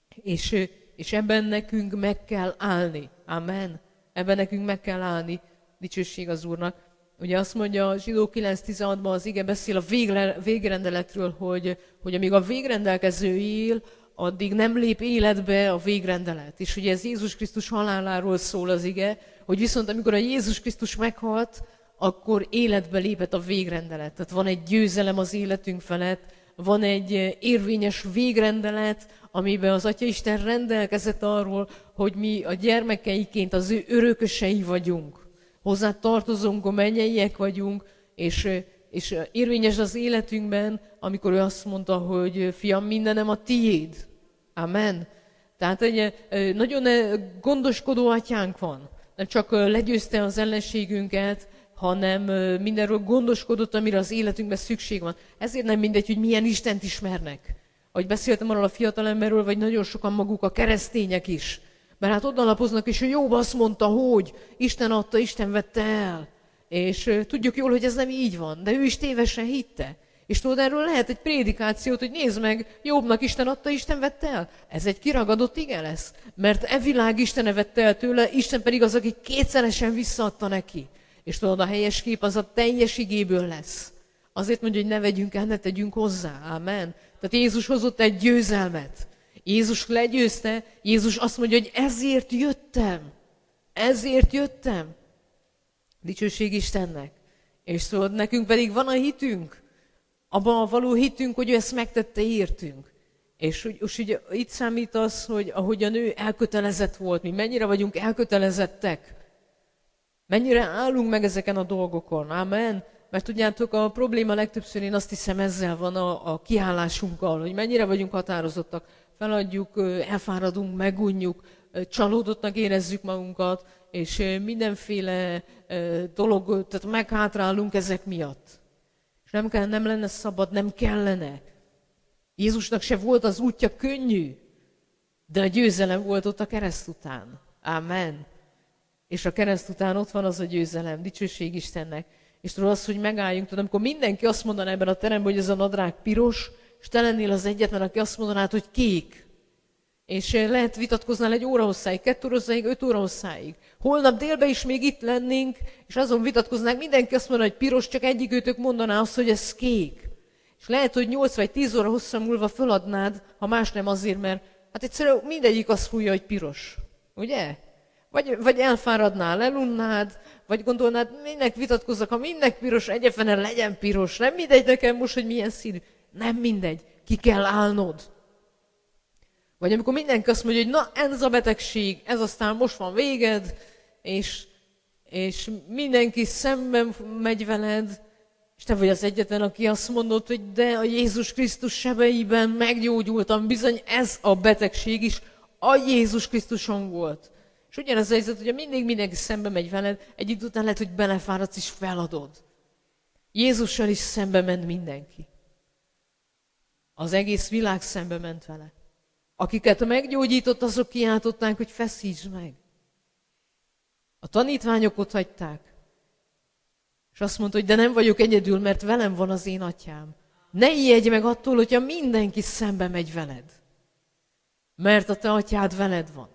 S1: És, és ebben nekünk meg kell állni. Amen. Ebben nekünk meg kell állni. Dicsőség az Úrnak. Ugye azt mondja a Zsidó kilenc tizenhatban az ige beszél a végre, végrendeletről, hogy, hogy amíg a végrendelkező él, addig nem lép életbe a végrendelet. És ugye ez Jézus Krisztus haláláról szól az ige, hogy viszont amikor a Jézus Krisztus meghalt, akkor életbe lépett a végrendelet. Tehát van egy győzelem az életünk felett, van egy érvényes végrendelet, amiben az Atyaisten rendelkezett arról, hogy mi a gyermekeiként az ő örökösei vagyunk. Hozzá tartozunk, a mennyeiek vagyunk, és, és érvényes az életünkben, amikor ő azt mondta, hogy fiam, mindenem a tiéd. Amen. Tehát egy nagyon gondoskodó atyánk van. Nem csak legyőzte az ellenségünket, hanem mindenről gondoskodott, amire az életünkben szükség van. Ezért nem mindegy, hogy milyen Istent ismernek. Ahogy beszéltem arról a fiatalemberről, vagy nagyon sokan maguk a keresztények is. Mert hát oda lapoznak, és Jobb azt mondta, hogy Isten adta, Isten vette el. És uh, tudjuk jól, hogy ez nem így van, de ő is tévesen hitte. És tudod, erről lehet egy prédikációt, hogy nézd meg, Jobbnak Isten adta, Isten vette el. Ez egy kiragadott ige lesz. Mert e világ Istene vette el tőle, Isten pedig az, aki kétszeresen visszaadta neki. És tudod, a helyes kép az a teljes igéből lesz. Azért mondja, hogy ne vegyünk el, ne tegyünk hozzá. Amen. Tehát Jézus hozott egy győzelmet. Jézus legyőzte, Jézus azt mondja, hogy ezért jöttem. Ezért jöttem. Dicsőség Istennek. És tudod, nekünk pedig van a hitünk. Abban a való hitünk, hogy ő ezt megtette értünk. És, és ugye itt számít az, hogy ahogyan ő elkötelezett volt, mi mennyire vagyunk elkötelezettek. Mennyire állunk meg ezeken a dolgokon. Amen. Mert tudjátok, a probléma legtöbbször én azt hiszem ezzel van a, a kiállásunkkal, hogy mennyire vagyunk határozottak. Feladjuk, elfáradunk, megunjuk, csalódottnak érezzük magunkat, és mindenféle dolog, tehát meghátrálunk ezek miatt. És nem, kell, nem lenne szabad, nem kellene. Jézusnak se volt az útja könnyű, de a győzelem volt ott a kereszt után. Amen. És a kereszt után ott van az a győzelem, dicsőség Istennek. És tudod az, hogy megálljunk, tudod, amikor mindenki azt mondaná ebben a teremben, hogy ez a nadrág piros, és te lennél az egyetlen, aki azt mondanád, hogy kék. És lehet vitatkoznál egy óra hosszáig, kettő óra hosszáig, öt óra hosszáig. Holnap délben is még itt lennénk, és azon vitatkoznánk, mindenki azt mondaná, hogy piros, csak egyik őtök mondaná azt, hogy ez kék. És lehet, hogy nyolc vagy tíz óra hosszan múlva föladnád, ha más nem azért, mert hát egyszerűen mindegyik azt fújja, hogy piros. Ugye? Vagy, vagy elfáradnál, elunnád, vagy gondolnád, minek vitatkozzak, ha mindnek piros, egyefene legyen piros. Nem mindegy nekem most, hogy milyen színű. Nem mindegy. Ki kell állnod. Vagy amikor mindenki azt mondja, hogy na, ez a betegség, ez aztán most van véged, és, és mindenki szemben megy veled, és te vagy az egyetlen, aki azt mondod, hogy de a Jézus Krisztus sebeiben meggyógyultam, bizony ez a betegség is a Jézus Krisztuson volt. És ugyanaz a helyzet, hogyha mindig mindenki szembe megy veled, egy idő után lehet, hogy belefáradsz és feladod. Jézussal is szembe ment mindenki. Az egész világ szembe ment vele. Akiket meggyógyított, azok kiáltották, hogy feszítsd meg. A tanítványok ott hagyták. És azt mondta, hogy de nem vagyok egyedül, mert velem van az én atyám. Ne ijedj meg attól, hogyha mindenki szembe megy veled. Mert a te atyád veled van.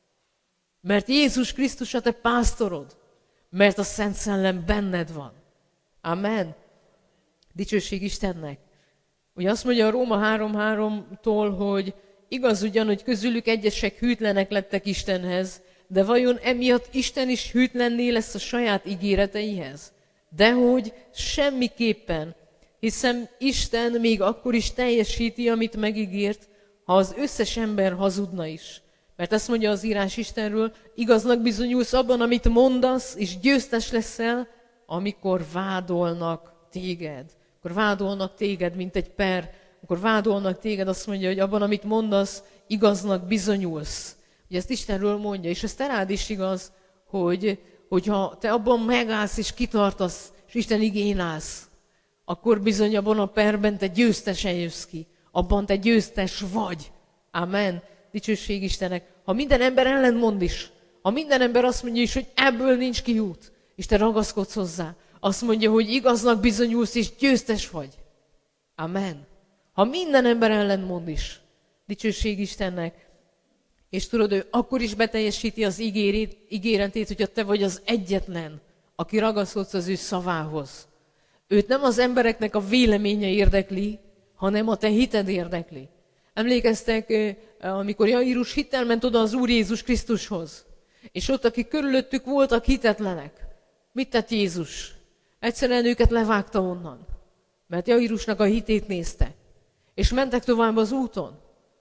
S1: Mert Jézus Krisztus a te pásztorod. Mert a Szent Szellem benned van. Amen. Dicsőség Istennek. Ugye azt mondja a Róma három háromtól, hogy igaz ugyan, hogy közülük egyesek hűtlenek lettek Istenhez, de vajon emiatt Isten is hűtlenné lesz a saját ígéreteihez? Dehogy semmiképpen, hiszen Isten még akkor is teljesíti, amit megígért, ha az összes ember hazudna is. Mert ezt mondja az írás Istenről, igaznak bizonyulsz abban, amit mondasz, és győztes leszel, amikor vádolnak téged. Akkor vádolnak téged, mint egy per, akkor vádolnak téged, azt mondja, hogy abban, amit mondasz, igaznak bizonyulsz. Ugye ezt Istenről mondja, és ez te rád is igaz, hogy hogyha te abban megállsz és kitartasz, és Isten igén állsz, akkor bizony abban a perben te győztesen jössz ki. Abban te győztes vagy. Amen. Dicsőség Istennek. Ha minden ember ellen mond is, ha minden ember azt mondja is, hogy ebből nincs kiút, és te ragaszkodsz hozzá, azt mondja, hogy igaznak bizonyulsz, és győztes vagy. Amen. Ha minden ember ellen mond is, dicsőség Istennek, és tudod, ő akkor is beteljesíti az ígérét, ígéretét, hogyha te vagy az egyetlen, aki ragaszkodsz az ő szavához. Őt nem az embereknek a véleménye érdekli, hanem a te hited érdekli. Emlékeztek, amikor Jairus hittel ment oda az Úr Jézus Krisztushoz, és ott, akik körülöttük voltak hitetlenek. Mit tett Jézus? Egyszerűen őket levágta onnan, mert Jairusnak a hitét nézte. És mentek tovább az úton.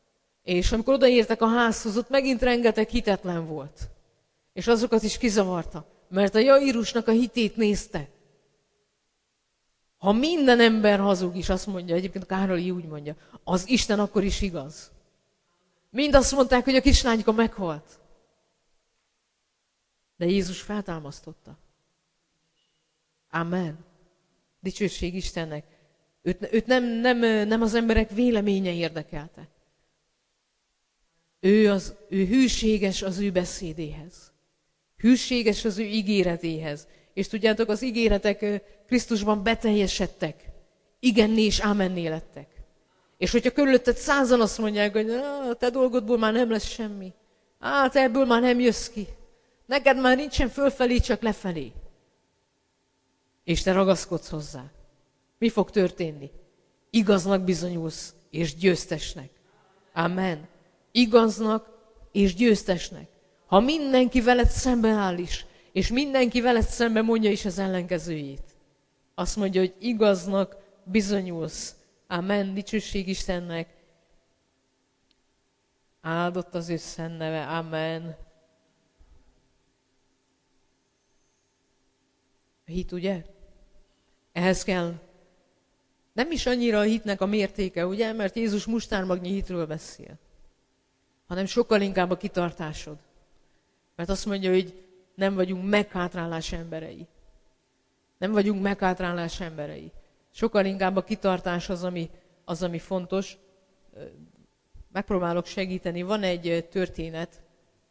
S1: És amikor odaértek a házhoz, ott megint rengeteg hitetlen volt. És azokat is kizavarta, mert a Jairusnak a hitét nézte. Ha minden ember hazug is, azt mondja, egyébként Károly úgy mondja, az Isten akkor is igaz. Mind azt mondták, hogy a kislányka meghalt. De Jézus feltámasztotta. Amen. Dicsőség Istennek. Őt, őt nem, nem, nem az emberek véleménye érdekelte. Ő, az, ő hűséges az ő beszédéhez. Hűséges az ő ígéretéhez. És tudjátok, az ígéretek Krisztusban beteljesedtek. Igenné és ámenné lettek. És hogyha körülötted százan azt mondják, hogy a te dolgodból már nem lesz semmi. Á, te ebből már nem jössz ki. Neked már nincsen fölfelé, csak lefelé. És te ragaszkodsz hozzá. Mi fog történni? Igaznak bizonyulsz, és győztesnek. Amen. Igaznak és győztesnek. Ha mindenki veled szembe áll is, és mindenki veled szembe mondja is az ellenkezőjét. Azt mondja, hogy igaznak bizonyulsz. Amen. Dicsőség Istennek. Áldott az ő szent neve. Amen. A hit, ugye? Ehhez kell. Nem is annyira a hitnek a mértéke, ugye? Mert Jézus mustármagnyi hitről beszél. Hanem sokkal inkább a kitartásod. Mert azt mondja, hogy nem vagyunk meghátrálás emberei. Nem vagyunk meghátrálás emberei. Sokkal inkább a kitartás az, ami, az, ami fontos. Megpróbálok segíteni. Van egy történet,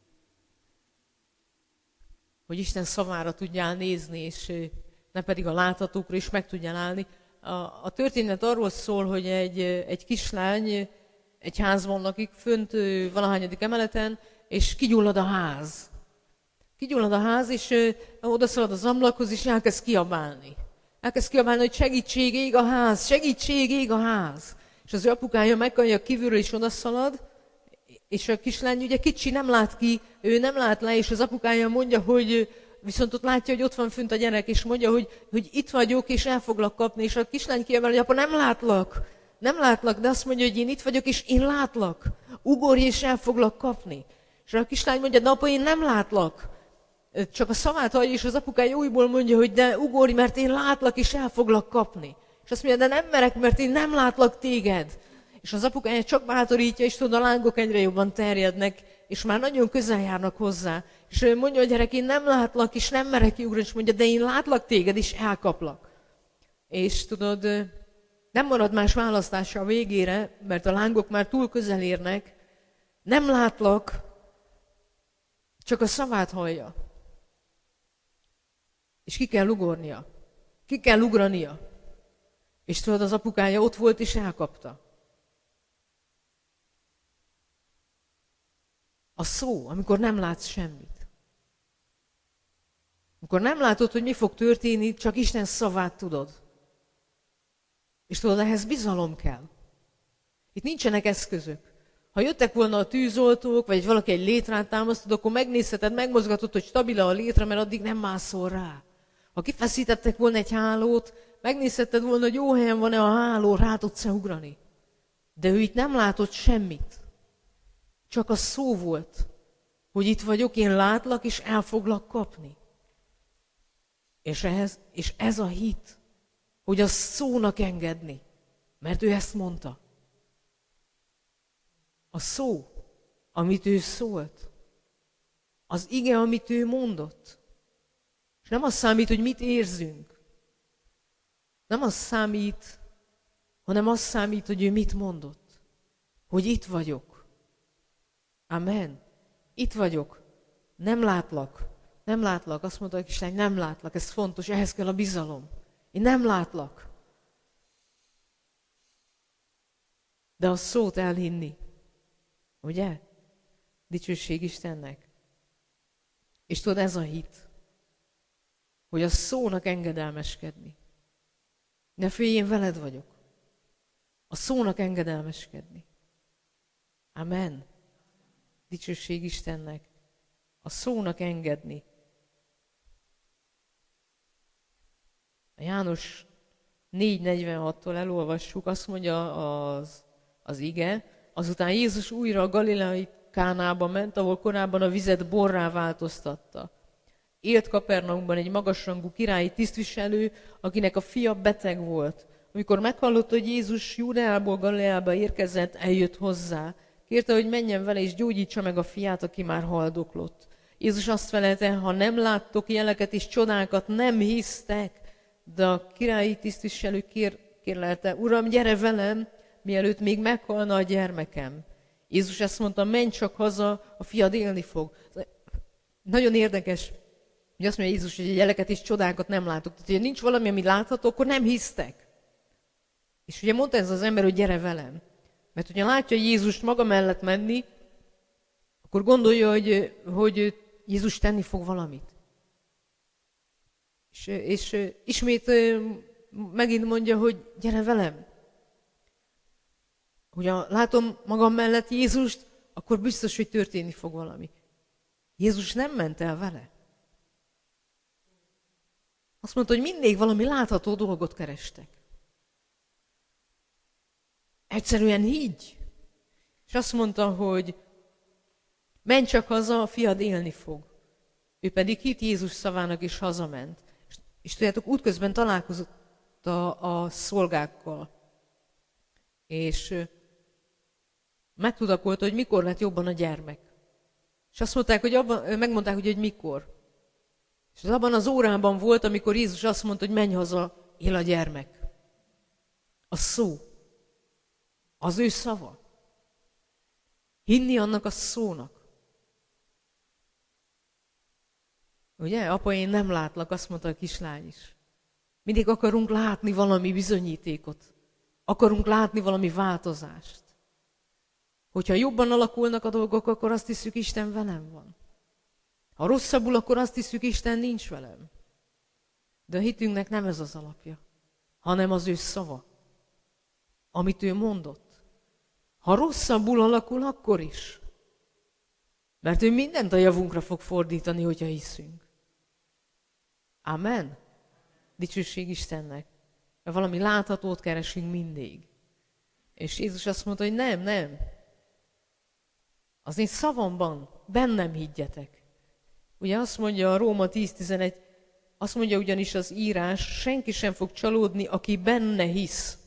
S1: hogy Isten szavára tudjál nézni, és ne pedig a láthatókra is meg tudjál állni. A, a történet arról szól, hogy egy, egy kislány egy házban lakik, fönt valahányadik emeleten, és kigyullad a ház. Kigyullad a ház, és odaszalad az ablakhoz, és elkezd kiabálni. Elkezd kiabálni, hogy segítség, ég a ház, segítség, ég a ház. És az ő apukája meghallja kívülről, és odaszalad, és a kislány ugye kicsi, nem lát ki, ő nem lát le, és az apukája mondja, hogy viszont ott látja, hogy ott van fönt a gyerek, és mondja, hogy, hogy itt vagyok, és el foglak kapni. És a kislány kiabál, hogy apa, nem látlak, nem látlak, de azt mondja, hogy én itt vagyok, és én látlak. Ugorj, és el foglak kapni. És a kislány mondja, de apa, én nem látlak. Csak a szavát hallja, és az apukája újból mondja, hogy de ugorj, mert én látlak, és el foglak kapni. És azt mondja, de nem merek, mert én nem látlak téged. És az apukája csak bátorítja, és tudod, a lángok egyre jobban terjednek, és már nagyon közel járnak hozzá. És ő mondja, hogy gyerek, én nem látlak, és nem merek kiugrani, és mondja, de én látlak téged, és elkaplak. És tudod, nem marad más választása a végére, mert a lángok már túl közel érnek. Nem látlak, csak a szavát hallja. És ki kell ugornia. Ki kell ugrania. És tudod, az apukája ott volt, és elkapta. A szó, amikor nem látsz semmit. Amikor nem látod, hogy mi fog történni, csak Isten szavát tudod. És tudod, ehhez bizalom kell. Itt nincsenek eszközök. Ha jöttek volna a tűzoltók, vagy valaki egy létrát támasztod, akkor megnézheted, megmozgatod, hogy stabil a létre, mert addig nem mászol rá. Ha kifeszítettek volna egy hálót, megnézheted volna, hogy jó helyen van-e a háló, rá tudsz-e ugrani. De ő itt nem látott semmit. Csak a szó volt, hogy itt vagyok, én látlak, és el foglak kapni. És, ehhez, és ez a hit, hogy a szónak engedni, mert ő ezt mondta. A szó, amit ő szólt, az ige, amit ő mondott. És nem az számít, hogy mit érzünk. Nem az számít, hanem az számít, hogy ő mit mondott. Hogy itt vagyok. Amen. Itt vagyok. Nem látlak. Nem látlak. Azt mondta a kislány, nem látlak. Ez fontos, ehhez kell a bizalom. Én nem látlak. De a szót elhinni. Ugye? Dicsőség Istennek. És tudod, ez a hit. Hogy a szónak engedelmeskedni. Ne félj, én veled vagyok. A szónak engedelmeskedni. Amen. Dicsőség Istennek. A szónak engedni. A János négy negyvenhattól elolvassuk, azt mondja az, az ige, azután Jézus újra a galileai Kánába ment, ahol korábban a vizet borrá változtatta. Élt Kapernaumban egy magasrangú királyi tisztviselő, akinek a fia beteg volt. Amikor meghallotta, hogy Jézus Júdeából Galileába érkezett, eljött hozzá. Kérte, hogy menjen vele és gyógyítsa meg a fiát, aki már haldoklott. Jézus azt felelte, ha nem láttok jeleket és csodákat, nem hisztek. De a királyi tisztviselő kér, kérlelte, Uram, gyere velem, mielőtt még meghalna a gyermekem. Jézus ezt mondta, menj csak haza, a fiad élni fog. Nagyon érdekes, hogy azt mondja Jézus, hogy jeleket és csodákat nem látok. Tehát, hogyha nincs valami, ami látható, akkor nem hisztek. És ugye mondta ez az ember, hogy gyere velem. Mert hogyha látja Jézust maga mellett menni, akkor gondolja, hogy, hogy Jézus tenni fog valamit. És, és ismét megint mondja, hogy gyere velem. Hogyha látom magam mellett Jézust, akkor biztos, hogy történni fog valami. Jézus nem ment el vele. Azt mondta, hogy mindig valami látható dolgot kerestek. Egyszerűen higgy. És azt mondta, hogy menj csak haza, a fiad élni fog. Ő pedig hitt Jézus szavának, és hazament. És, és tudjátok, útközben találkozott a, a szolgákkal. És megtudakolta, hogy mikor lett jobban a gyermek. És azt mondták, hogy abban, megmondták, hogy, hogy mikor. És az abban az órában volt, amikor Jézus azt mondta, hogy menj haza, él a gyermek. A szó. Az ő szava. Hinni annak a szónak. Ugye? Apa, én nem látlak, azt mondta a kislány is. Mindig akarunk látni valami bizonyítékot. Akarunk látni valami változást. Hogyha jobban alakulnak a dolgok, akkor azt hiszük, Isten velem van. Ha rosszabbul, akkor azt hiszük, Isten nincs velem. De a hitünknek nem ez az alapja, hanem az ő szava, amit ő mondott. Ha rosszabbul alakul, akkor is. Mert ő mindent a javunkra fog fordítani, hogyha hiszünk. Amen. Dicsőség Istennek. Mert valami láthatót keresünk mindig. És Jézus azt mondta, hogy nem, nem. Az én szavamban bennem higgyetek. Ugye azt mondja a Róma tíz tizenegy, azt mondja ugyanis az írás, senki sem fog csalódni, aki benne hisz.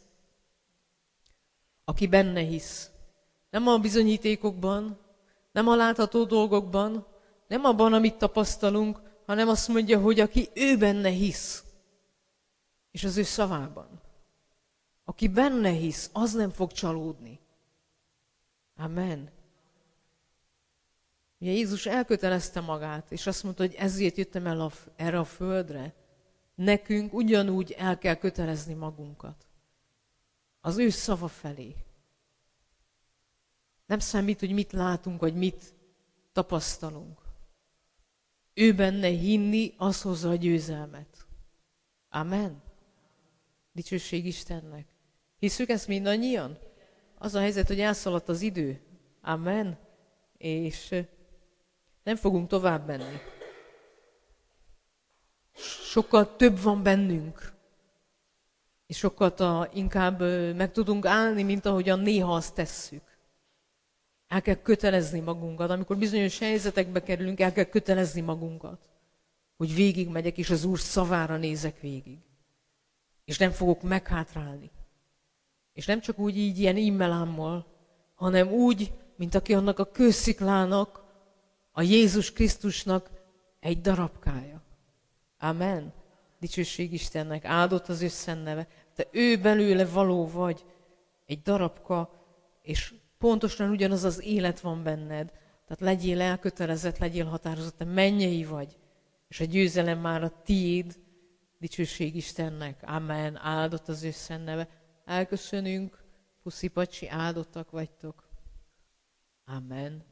S1: Aki benne hisz. Nem a bizonyítékokban, nem a látható dolgokban, nem abban, amit tapasztalunk, hanem azt mondja, hogy aki ő benne hisz, és az ő szavában. Aki benne hisz, az nem fog csalódni. Amen. Ugye Jézus elkötelezte magát, és azt mondta, hogy ezért jöttem el a, erre a földre. Nekünk ugyanúgy el kell kötelezni magunkat. Az ő szava felé. Nem számít, hogy mit látunk, vagy mit tapasztalunk. Ő benne hinni, az hozza a győzelmet. Amen. Dicsőség Istennek. Hiszük ezt mindannyian? Az a helyzet, hogy elszaladt az idő. Amen. És nem fogunk tovább menni. Sokkal több van bennünk. És sokkal ta, inkább meg tudunk állni, mint ahogyan néha azt tesszük. El kell kötelezni magunkat. Amikor bizonyos helyzetekbe kerülünk, el kell kötelezni magunkat. Hogy végigmegyek, és az Úr szavára nézek végig. És nem fogok meghátrálni. És nem csak úgy így ilyen immelámmal, hanem úgy, mint aki annak a kősziklának, a Jézus Krisztusnak egy darabkája. Amen. Dicsőség Istennek, áldott az ő szent neve. Te ő belőle való vagy, egy darabka, és pontosan ugyanaz az élet van benned. Tehát legyél elkötelezett, legyél határozott, te mennyei vagy, és a győzelem már a tiéd. Dicsőség Istennek. Amen. Áldott az ő szent neve. Elköszönünk, puszi pacsi, áldottak vagytok. Amen.